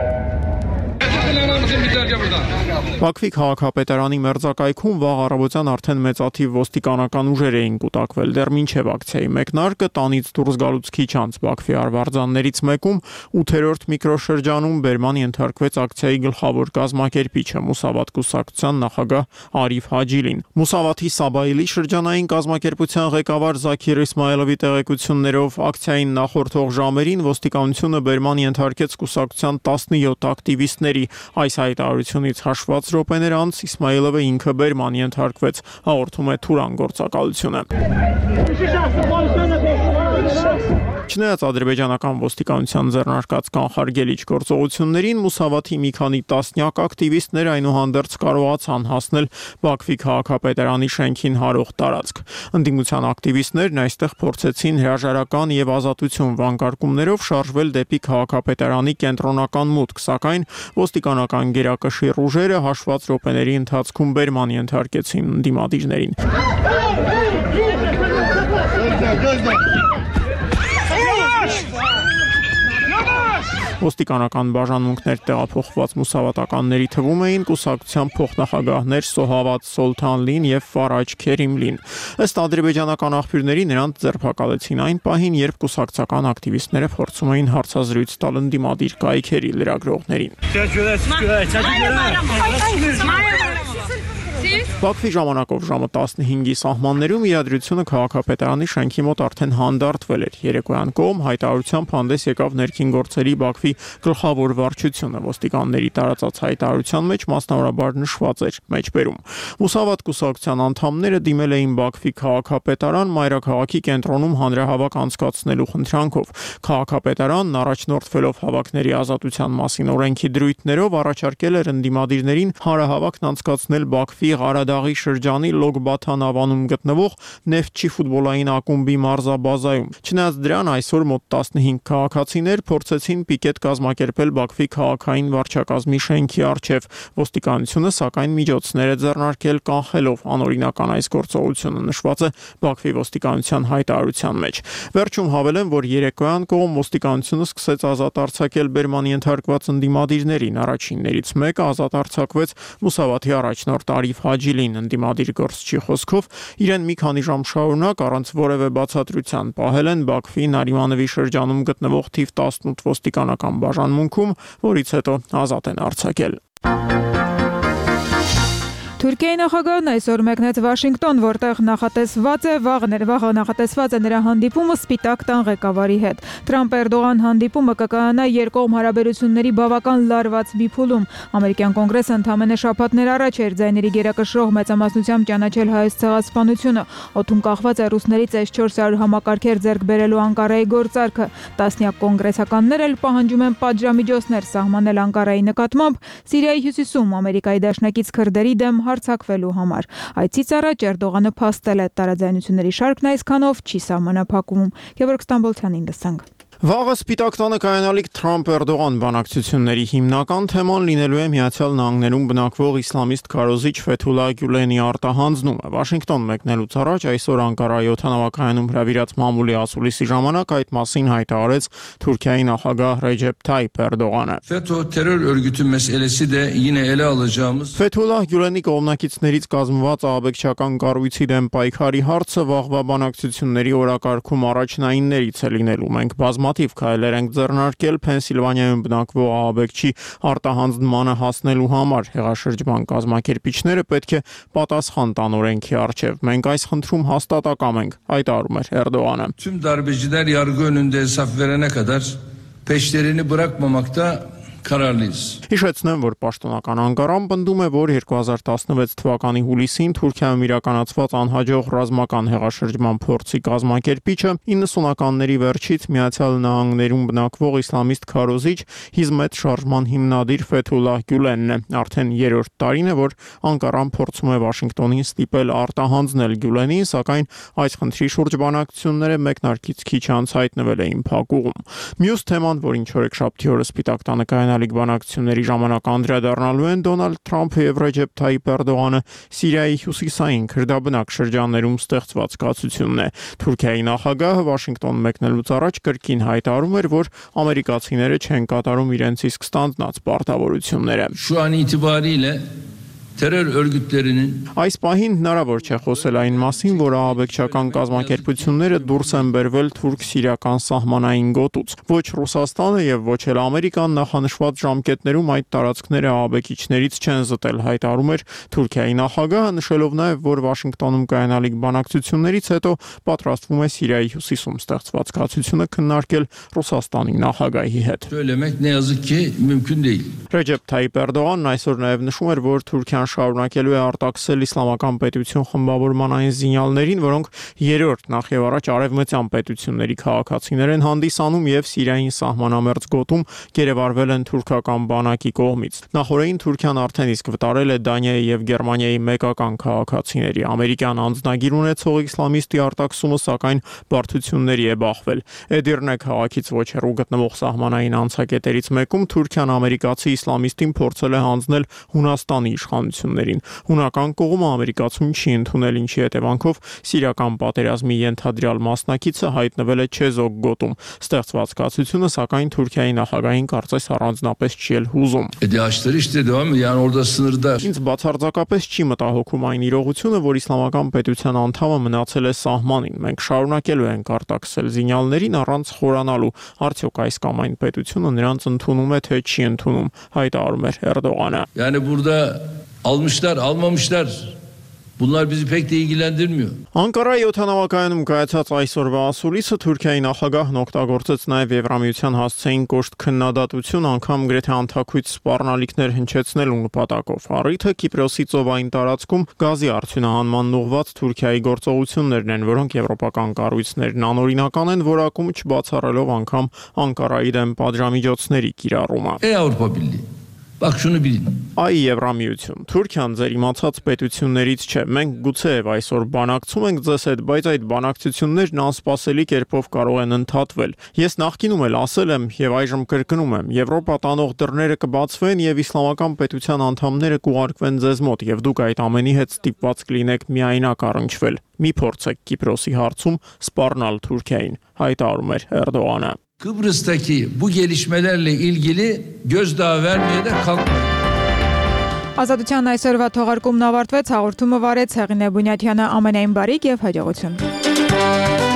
Բաքվի քաղաքապետարանի մերձակայքում վաղ առավոտյան արդեն մեծաթիվ ոստիկանական ուժեր էին կուտակվել։ Դեռ մինչև ակցիայի մեկնարկը տանից դուրս գալուց քիչ անց Բաքվի արվարձաններից մեկում 8-րդ միկրոշրջանում բերման ենթարկվեց ակցիայի գլխավոր կազմակերպիչը Մուսավատ կուսակցության նախագահ Արիֆ Հաջիլին։ Մուսավաթի Սաբայիլի շրջանային կազմակերպության ղեկավար Զաքիր Իսմայելովի տեղեկություններով ակցիային նախորդող ժամերին ոստիկանությունը բերման ենթարկեց կուսակցության 17 ակտիվիստների։ Այս հայտարարությունից հաշված րոպեներ անց Իսմայելովը ինքը բերման ենթարկվեց, հաղորդում է Թուրան գործակալությունը։ Չնայած ադրբեջանական ոստիկանության ձեռնարկած կանխարգելիչ գործողություններին, Մուսավաթի մի քանի տասնյակ ակտիվիստներ այնուհանդերձ կարողացան հասնել Բաքվի քաղաքապետարանի շենքին հարող տարածք։ Ընդդիմության ակտիվիստներն այստեղ փորձեցին հրաժարական եւ ազատություն վանկարկումներով շարժվել դեպի քաղաքապետարանի կենտրոնական մուտք, սակայն ոստիկանական գերակշիռ ուժերը հաշված րոպեների ընթացքում բերման ենթարկեցին ընդդիմադիրներին։ Ոստիկանական բաժանմունքներ տեղափոխված մուսավատականների թվում էին կուսակցության փոխնախագահներ Սոհավատ Սոլթանլին եւ Ֆարաջ Քերիմլին։ Ըստ ադրբեջանական աղբյուրների նրանց ձերբակալեցին այն պահին, երբ կուսակցական ակտիվիստները փորձում էին հարցազրույց տալ ընդդիմադիր կայքերի լրագրողներին։ Բաքվի ժամանակով ժամը 15-ի սահմաններում իրադրությունը քաղաքապետարանի շենքի մոտ արդեն հանդարտվել էր։ Երեկոյան կողմ հայտարարությամբ հանդես եկավ ներքին գործերի Բաքվի գլխավոր վարչությունը։ Ոստիկանների տարածած հայտարարության մեջ մասնավորաբար նշված էր մեջբերում. Մուսավատ կուսակցության անդամները դիմել էին Բաքվի քաղաքապետարան մայրաքաղաքի կենտրոնում հանրահավաք անցկացնելու խնդրանքով։ Քաղաքապետարանն առաջնորդվելով հավաքների ազատության մասին օրենքի դրույթներով առաջարկել էր ընդդիմադիրներին հանրահավաքն անցկացնել Բաքվի Ղարադաղի շրջանի Լոգբաթան ավանում գտնվող Նեֆթչի ֆուտբոլային ակումբի մարզաբազայում։ Չնայած դրան այսօր մոտ 15 քաղաքացիներ փորձեցին պիկետ կազմակերպել Բաքվի քաղաքային վարչակազմի շենքի առջև։ Ոստիկանությունը սակայն միջոցներ է ձեռնարկել կանխելով անօրինական այս գործողությունը, նշված է Բաքվի ոստիկանության հայտարարության մեջ։ Վերջում հավելեն, որ երեկոյան կողմ ոստիկանությունը սկսեց ազատ արձակել բերման ենթարկված ընդդիմադիրներին։ Առաջիններից մեկը ազատ արձակվեց Մուսավաթի առաջնորդ Արիֆ Հաջիլին։ Ընդդիմադիր գործչի խոսքով իրեն մի քանի ժամ շարունակ առանց որևէ բացատրության պահել են Բաքվի Նարիմանովի շրջանում գտնվող թիվ 18 ոստիկանական բաժանմունքում, որից հետո ազատ են արձակել։ Թուրքիայի նախագահն այսօր մեկնեց Վաշինգտոն, որտեղ նախատեսված է նրա հանդիպումը Սպիտակ տան ղեկավարի հետ։ Թրամփ-Էրդողան հանդիպումը կկայանա երկկողմ հարաբերությունների բավական լարված մի փուլում։ Ամերիկյան կոնգրեսը ընդամենը շաբաթներ առաջ էր ձայների գերակշռող մեծամասնությամբ ճանաչել հայոց ցեղասպանությունը։ Օդում կախված է ռուսներից S-400 համակարգեր ձեռք բերելու Անկարայի գործարքը։ Տասնյակ կոնգրեսականներ էլ պահանջում են պատժամիջոցներ սահմանել Անկարայի նկատմամբ Սիրիայի հյուսիսում Ամերիկայի դաշնակից քրդերի դեմ հարձակվելու համար։ Այցից առաջ Էրդողանը փաստել է տարաձայնությունների շարքն այսքանով չի սահմանափակվում։ Գևորգ Ստամբոլցյանին լսենք։ Վաղը Սպիտակ տանը կայանալիք Թրամփ-Էրդողան բանակցությունների հիմնական թեման լինելու է Միացյալ Նահանգներում բնակվող իսլամիստ քարոզիչ Ֆեթուլա Գյուլենի արտահանձնումը։ Վաշինգտոն մեկնելուց առաջ այսօր Անկարայի օդանավակայանում հրավիրած մամուլի ասուլիսի ժամանակ այդ մասին հայտարարեց Թուրքիայի նախագահ Ռեջեփ Թայիփ Էրդողանը։ Ֆեթուլա Գյուլենի կողմնակիցներից կազմված ահաբեկչական կառույցի դեմ պայքարի հարցը վաղվա բանակցությունների օրակարգում առաջնայիններից է լինելու։ Մենք բազմաթիվ քայլեր ենք ձեռնարկել Փենսիլվանիայում բնակվող ահաբեկչի արտահանձնմանը հասնելու համար։ Հեղաշրջման կազմակերպիչները պետք է պատասխան տան օրենքի առջև։ Մենք այս խնդրում հաստատակամ ենք, հայտարարում էր Էրդողանը։ Tüm darbeciler yargı önünde hesap verene kadar peşlerini bırakmamakta kararlıyız. Հիշեցնեմ, որ պաշտոնական Անկարան պնդում է, որ 2016 թվականի հուլիսին Թուրքիայում իրականացված անհաջող ռազմական հեղաշրջման փորձի կազմակերպիչը 90-ականների վերջից Միացյալ Նահանգներում բնակվող իսլամիստ քարոզիչ Հիզմեթ շարժման հիմնադիր Ֆեթուլա Գյուլենն է։ Արդեն 3-րդ տարին է, որ Անկարան փորձում է Վաշինգտոնին ստիպել արտահանձնել Գյուլենին, սակայն այս խնդրի շուրջ բանակցությունները մեկնարկից քիչ անց հայտնվել էին փակուղում։ Մյուս թեման, որին չորեքշաբթի օրը Սպիտակ տանը կայանալիք բանակցությունների ժամանակ անդրադառնալու են Դոնալդ Թրամփը եւ Ռեջեփ Թայիփ Էրդողանը Սիրիայի հյուսիսային քրդաբնակ շրջաններում ստեղծված կացությունն է։ Թուրքիայի նախագահը Վաշինգտոն մեկնելուց առաջ կրկին հայտարարում էր, որ ամերիկացիները չեն կատարում իրենց իսկ ստանձնած պարտավորությունները։ Şu an itibariyle terör örgütlerinin Այս պահին հնարավոր չէ խոսել այն մասին, որ ահաբեկչական կազմակերպությունները դուրս են բերվել թուրք-սիրիական սահմանային գոտուց։ Ոչ Ռուսաստանը եւ ոչ էլ Ամերիկան նախանշված ժամկետներում այդ տարածքները ահաբեկիչներից չեն զտել, հայտարարում էր Թուրքիայի նախագահը, նշելով նաեւ, որ Վաշինգտոնում կայանալիք բանակցություններից հետո պատրաստվում է Սիրիայի հյուսիսում ստեղծված կացությունը քննարկել Ռուսաստանի նախագահի հետ։ Söylemek ne yazık ki mümkün değil. Ռեջեփ Թայիփ Էրդողանն այսօր նաեւ նշում էր, որ Թուրքիան շարունակելու է արտաքսել իսլամական պետություն խմբավորման այն զինյալներին, որոնք երրորդ նախ եւ առաջ արևմտյան պետությունների քաղաքացիներ են հանդիսանում եւ Սիրիային սահմանամերձ գոտում գերեվարվել են թուրքական բանակի կողմից։ Նախորդին Թուրքիան արդեն իսկ վտարել է Դանիայի եւ Գերմանիայի մեկական քաղաքացիների։ Ամերիկյան անձնագիր ունեցող իսլամիստի արտաքսումը սակայն բարդությունների է բախվել։ Էդիրնե քաղաքից ոչ հեռու գտնվող սահմանային անցակետերից մեկում Թուրքիան ամերիկացի իսլամիստին փորձել է հանձնել Հունաստանի իշխանություններին։ Հունական կողմը ամերիկացուն չի ընդունել, ինչի հետևանքով սիրիական պատերազմի ենթադրյալ մասնակիցը հայտնվել է Չեզոկ գոտում։ Ստեղծված կացությունը սակայն Թուրքիայի նախագահին կարծես առանձնապես չի էլ հուզում։ Ինձ բացարձակապես չի մտահոգում այն իրողությունը, որ իսլամական պետության անդամը մնացել է սահմանին։ Մենք շարունակելու ենք արտաքսել զինյալներին առանց խորանալու, արդյոք այս կամ այն պետությունը նրանց ընդունում է թե չի ընդունում, հայտարարում էր Էրդողանը։ Yani burada Almışlar, almamışlar. Bunlar bizi pek de ilgilendirmiyor. Անկարայի օդանավակայանում կայացած այսօրվա ասուլիսը Թուրքիայի նախագահն օգտագործեց նաև Եվրամիության հասցեին կոշտ քննադատություն, անգամ գրեթե անթաքույց սպառնալիքներ հնչեցնելու նպատակով։ Առիթը Կիպրոսի ծովային տարածքում գազի արդյունահանման ուղղված Թուրքիայի գործողություններն են, որոնք եվրոպական կառույցներն անօրինական են որակում, չբացառելով անգամ Անկարայի դեմ պատժամիջոցների կիրառումը։ Avrupa Birliği. Bak şunu bilin. Այ Եվրամիություն, Թուրքիան ձեր իմացած պետություններից չէ։ Մենք գուցեև այսօր բանակցում ենք ձեզ հետ, բայց այդ բանակցություններն անսպասելի կերպով կարող են ընդհատվել։ Ես նախկինում էլ ասել եմ եւ այժմ կրկնում եմ, Եվրոպա տանող դռները կբացվեն եւ իսլամական պետության անդամները կուղարկվեն ձեզ մոտ եւ դուք այդ ամենի հետ ստիպված կլինեք միայնակ առնչվել։ Մի փորձեք Կիպրոսի հարցում սպառնալ Թուրքիային, հայտարարում էր Էրդողանը։ Kıbrıs'taki bu gelişmelerle ilgili gözdağı vermeye de kalkmayın. Ազատության այսօրվա թողարկումն ավարտվեց, հաղորդումը վարեց Հեղինե Բունյաթյանը, ամենայն բարիք եւ հաջողություն։